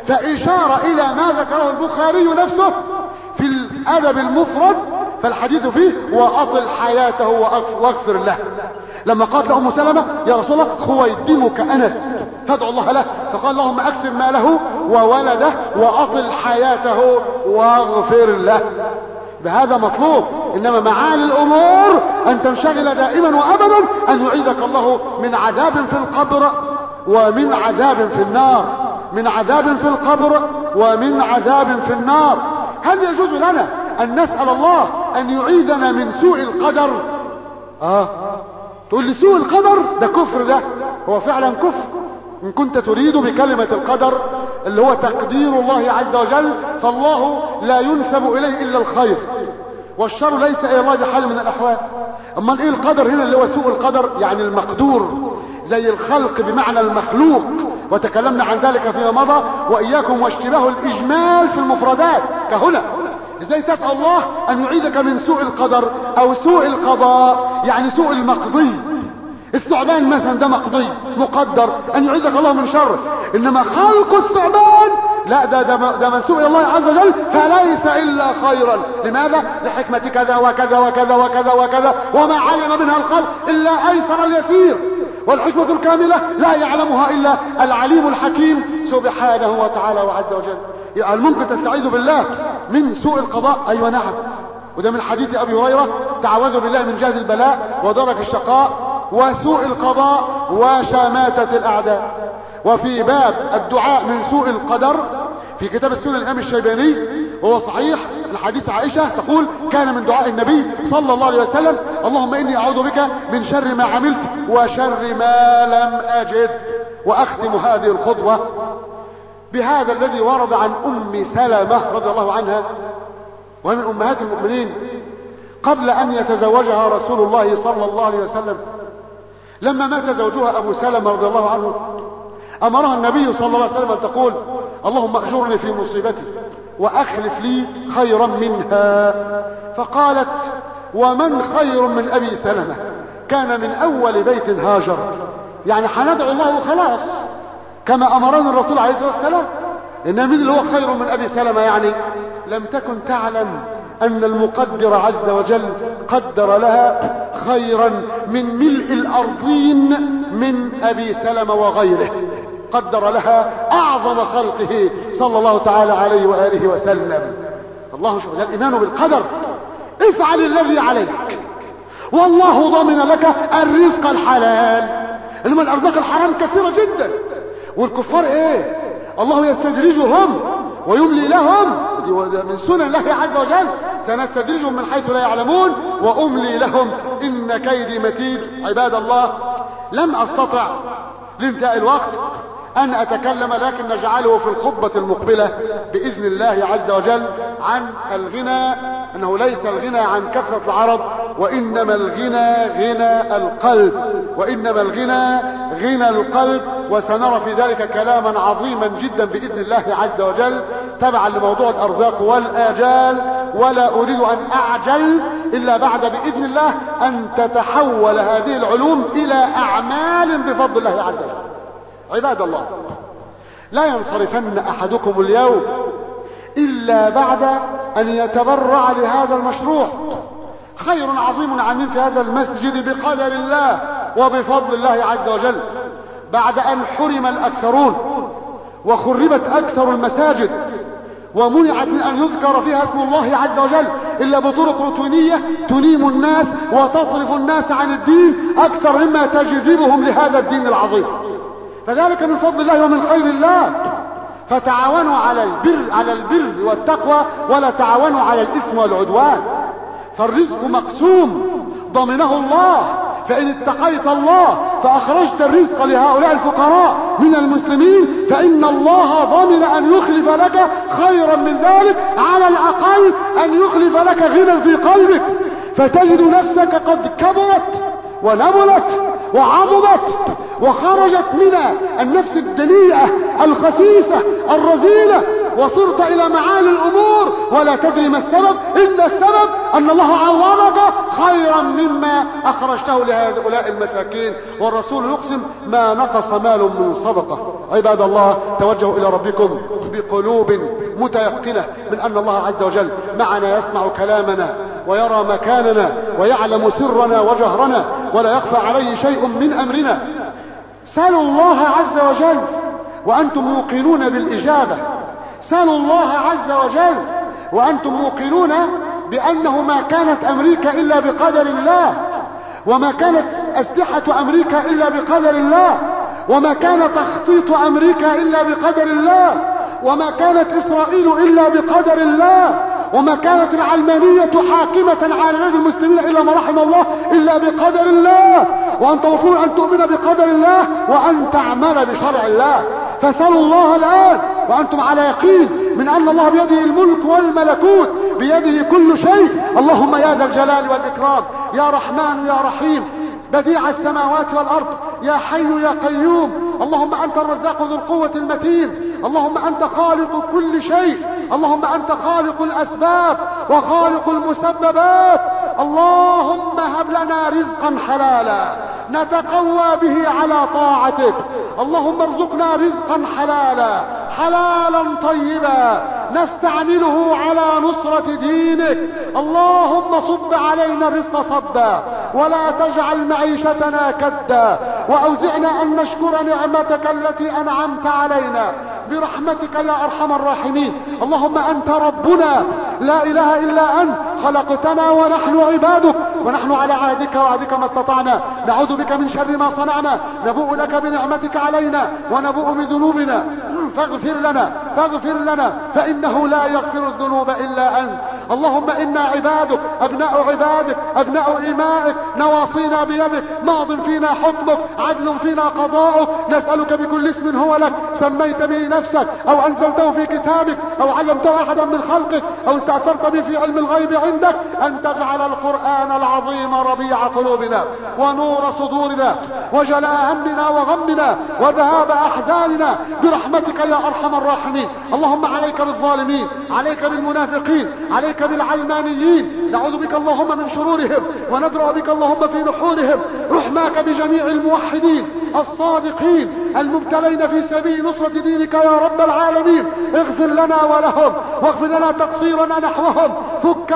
فإشارة إلى ما ذكره البخاري نفسه في الأدب المفرد، فالحديث فيه وأطل حياته واغفر له. لما قالت له ام سلمة يا رسول الله خويدمك انس فادعو الله له، فقال اللهم اكثر ماله وولده واطل حياته واغفر له. بهذا مطلوب. انما معالي الامور ان تنشغل دائما وابدا ان يعيذك الله من عذاب في القبر ومن عذاب في النار، من عذاب في القبر ومن عذاب في النار. هل يجوز لنا ان نسأل الله ان يعيذنا من سوء القدر؟ تقول لي سوء القدر ده كفر، ده هو فعلا كفر، إن كنت تريد بكلمة القدر اللي هو تقدير الله عز وجل، فالله لا ينسب إليه إلا الخير، والشر ليس إلى الله بحال من الأحوال. أما إيه القدر هنا اللي هو سوء القدر؟ يعني المقدور، زي الخلق بمعنى المخلوق، وتكلمنا عن ذلك فيما مضى. وإياكم واشتباه الإجمال في المفردات كهنا. ازاي تسأل الله أن يعيدك من سوء القدر أو سوء القضاء، يعني سوء المقضي. الثعبان مثلا ده مقضي مقدر، أن يعيدك الله من شر. إنما خلق الثعبان لا، ده منسوب إلى الله عز وجل، فليس إلا خيرا. لماذا؟ لحكمة كذا وكذا وكذا وكذا وكذا، وما علم منها الخلق إلا أيسر اليسير، والحكمة الكاملة لا يعلمها إلا العليم الحكيم سبحانه وتعالى وعز وجل. يعني ممكن تستعيذ بالله من سوء القضاء؟ أيوة نعم. وده من حديث أبي هريرة: تعوذوا بالله من جهد البلاء ودرك الشقاء وسوء القضاء وشماتة الأعداء. وفي باب الدعاء من سوء القدر في كتاب السنن الإمام الشيباني وهو صحيح من حديث عائشة تقول: كان من دعاء النبي صلى الله عليه وسلم: اللهم إني أعوذ بك من شر ما عملت وشر ما لم أجد. وأختم هذه الخطوة بهذا الذي ورد عن أم سلمة رضي الله عنها، وهي من أمهات المؤمنين قبل أن يتزوجها رسول الله صلى الله عليه وسلم. لما مات زوجها أبو سلمة رضي الله عنه أمرها النبي صلى الله عليه وسلم أن تقول: اللهم أجرني في مصيبتي وأخلف لي خيرا منها. فقالت: ومن خير من أبي سلمة؟ كان من أول بيت هاجر. يعني حندعو الله خلاص كما أمرنا الرسول عليه الصلاة والسلام. إن من اللي هو خير من أبي سلمة؟ يعني لم تكن تعلم أن المقدر عز وجل قدر لها خيرا من ملء الأرضين من أبي سلمة وغيره، قدر لها أعظم خلقه صلى الله تعالى عليه وآله وسلم. الله شوف، ده الإيمان بالقدر. افعل الذي عليك والله ضامن لك الرزق الحلال. إنما الأرزاق الحرام كثيرة جدا، والكفار إيه؟ الله يستدرجهم ويملي لهم، من سنن الله عز وجل: سنستدرجهم من حيث لا يعلمون وأملي لهم إن كيدي متين. عباد الله، لم أستطع لانتهاء الوقت أن أتكلم، لكن نجعله في الخطبة المقبلة بإذن الله عز وجل عن الغنى، أنه ليس الغنى عن كثرة العرض، وإنما الغنى غنى القلب، وإنما الغنى غنى القلب. وسنرى في ذلك كلاما عظيما جدا بإذن الله عز وجل تبعا لموضوع الأرزاق والآجال. ولا أريد أن أعجل إلا بعد بإذن الله أن تتحول هذه العلوم إلى أعمال بفضل الله عز وجل. عباد الله، لا ينصرفن أحدكم اليوم إلا بعد أن يتبرع لهذا المشروع. خير عظيم عامل في هذا المسجد بقدر الله وبفضل الله عز وجل، بعد أن حرم الأكثرون وخربت أكثر المساجد ومنعت من أن يذكر فيها اسم الله عز وجل إلا بطرق روتينية تنيم الناس وتصرف الناس عن الدين أكثر مما تجذبهم لهذا الدين العظيم. فذلك من فضل الله ومن خير الله. فتعاونوا على البر والتقوى، ولا تعاونوا على الإثم والعدوان. فالرزق مقسوم ضمنه الله، فإن اتقيت الله فأخرجت الرزق لهؤلاء الفقراء من المسلمين، فإن الله ضمن أن يخلف لك خيرا من ذلك، على الأقل أن يخلف لك غنى في قلبك، فتجد نفسك قد كبرت ونبلت وعظمت وخرجت من النفس الدنيئة الخسيسة الرذيلة، وصرت إلى معالي الأمور ولا تدري ما السبب. إن السبب أن الله عوضك خيرا مما أخرجته لهؤلاء المساكين. والرسول يقسم: ما نقص مال من صدقة. عباد الله، توجهوا إلى ربكم بقلوب متيقنة من أن الله عز وجل معنا، يسمع كلامنا ويرى مكاننا ويعلم سرنا وجهرنا، ولا يخفى عليه شيء من أمرنا. سألوا الله عز وجل وأنتم موقنون بالإجابة. سألوا الله عز وجل وأنتم موقنون بأنه ما كانت أمريكا إلا بقدر الله، وما كانت أسلحة أمريكا إلا بقدر الله، وما كان تخطيط أمريكا إلا بقدر الله، وما كانت إسرائيل إلا بقدر الله، وما كانت العلمانية حاكمة على بلاد المسلمين إلا ما رحم الله إلا بقدر الله، وأنت مفروض أن تؤمن بقدر الله وأن تعمل بشرع الله. فسألوا الله الآن وأنتم على يقين من أن الله بيده الملك والملكوت، بيده كل شيء. اللهم يا ذا الجلال والإكرام، يا رحمن يا رحيم، بديع السماوات والأرض، يا حي يا قيوم. اللهم أنت الرزاق ذو القوة المتين، اللهم أنت خالق كل شيء، اللهم أنت خالق الأسباب وخالق المسببات. اللهم هب لنا رزقا حلالا نتقوى به على طاعتك. اللهم ارزقنا رزقا حلالا، حلالا طيبا نستعمله على نصرة دينك. اللهم صب علينا الرزق صبا ولا تجعل معيشتنا كدا، وأوزعنا أن نشكر نعمتك التي أنعمت علينا برحمتك يا أرحم الراحمين. اللهم أنت ربنا لا إله إلا أنت، خلقتنا ونحن عبادك، ونحن على عهدك وعهدك ما استطعنا، نعوذ بك من شر ما صنعنا، نبوء لك بنعمتك علينا ونبوء بذنوبنا، فاغفر لنا فإنه لا يغفر الذنوب إلا أنت. اللهم إنا عبادك، أبناء عبادك، أبناء إمائك، نواصينا بيدك، ماض فينا حكمك، عدل فينا قضاؤك. نسألك بكل اسم هو لك سميت به نفسك أو أنزلته في كتابك أو علمته أحدا من خلقك أو استأثرت به في علم الغيب عندك، أن تجعل القرآن العظيم ربيع قلوبنا ونور صدورنا وجلاء همنا وغمنا وذهاب أحزاننا برحمتك يا أرحم الراحمين. اللهم عليك بالظالمين، عليك بالمنافقين، عليك بالعلمانيين، نعوذ بك اللهم من شرورهم وندرأ بك اللهم في نحورهم. رحماك بجميع الموحدين الصادقين المبتلين في سبيل نصرة دينك يا رب العالمين. اغفر لنا ولهم واغفر لنا تقصيرنا نحوهم، فك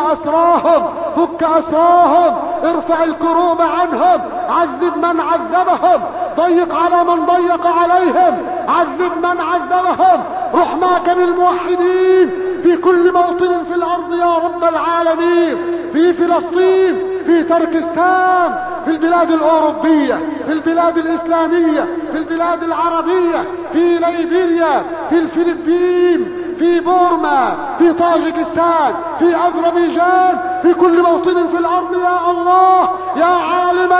أسراهم، ارفع الكروب عنهم، عذب من عذبهم، ضيق على من ضيق عليهم، عذب من عذبهم. رحماك بالموحدين في كل موطن في الأرض يا رب العالمين، في فلسطين، في تركستان، في البلاد الأوروبية، في البلاد الإسلامية، في البلاد العربية، في ليبيريا، في الفلبين، في بورما، في طاجكستان، في أذربيجان، في كل موطن في الأرض يا الله يا عالم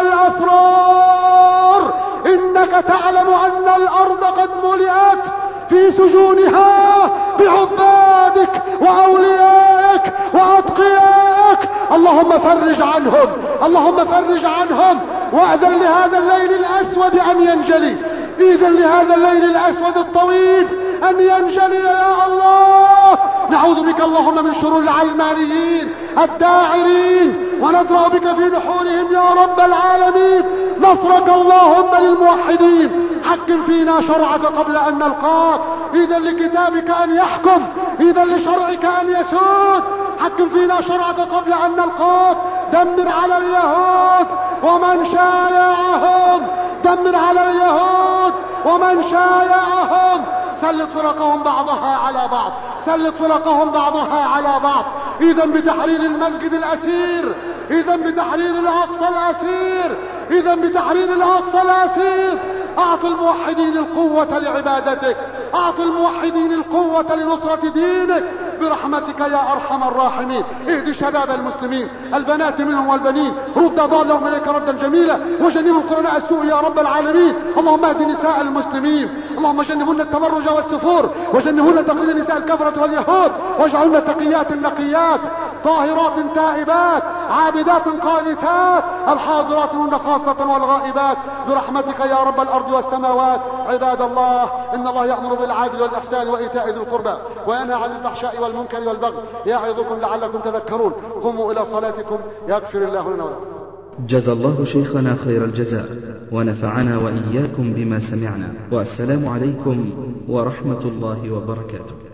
الأسرار. إنك تعلم أن الأرض قد ملئت في سجونها بعبادك وأوليائك وأتقيائك. اللهم فرج عنهم، اللهم فرج عنهم، وأذن لهذا الليل الأسود أن ينجلي، إذن لهذا الليل الأسود الطويل أن ينجلي يا الله. نعوذ بك اللهم من شرور العلمانيين الداعرين، وندرأ بك في نحورهم يا رب العالمين. نصرك اللهم للموحدين، حكم فينا شرعك قبل أن نلقاك، إذا لكتابك أن يحكم، إذا لشرعك أن يسود. حكم فينا شرعك قبل أن نلقاك. دمر على اليهود ومن شايعهم، دمر على اليهود ومن شايعهم. سلط فرقهم بعضها على بعض، سلط فرقهم بعضها على بعض. إذا بتحرير المسجد الأسير، إذا بتحرير الأقصى الأسير، إذا بتحرير الأقصى الأسير. أعط الموحدين القوة لعبادتك، أعط الموحدين القوة لنصرة دينك برحمتك يا أرحم الراحمين. اهد شباب المسلمين، البنات منهم والبنين، رد ضالهم إليك ردا جميلا، وجنبهم قرناء السوء يا رب العالمين. اللهم اهد نساء المسلمين، اللهم جنبهن التبرج والسفور، وجنبهن تقليد نساء الكفرة واليهود، واجعلن تقيات نقيات، طاهرات تائبات، عابدات قانتات، الحاضرات هن خاصة والغائبات برحمتك يا رب الأرض والسماوات. عباد الله، إن الله يأمر بالعدل والإحسان وإيتاء ذي القربى وينهى عن الفحشاء والمنكر والبغي يعظكم لعلكم تذكرون. قوموا إلى صلاتكم يغفر الله لنا ولكم. جزى الله شيخنا خير الجزاء ونفعنا وإياكم بما سمعنا، والسلام عليكم ورحمة الله وبركاته.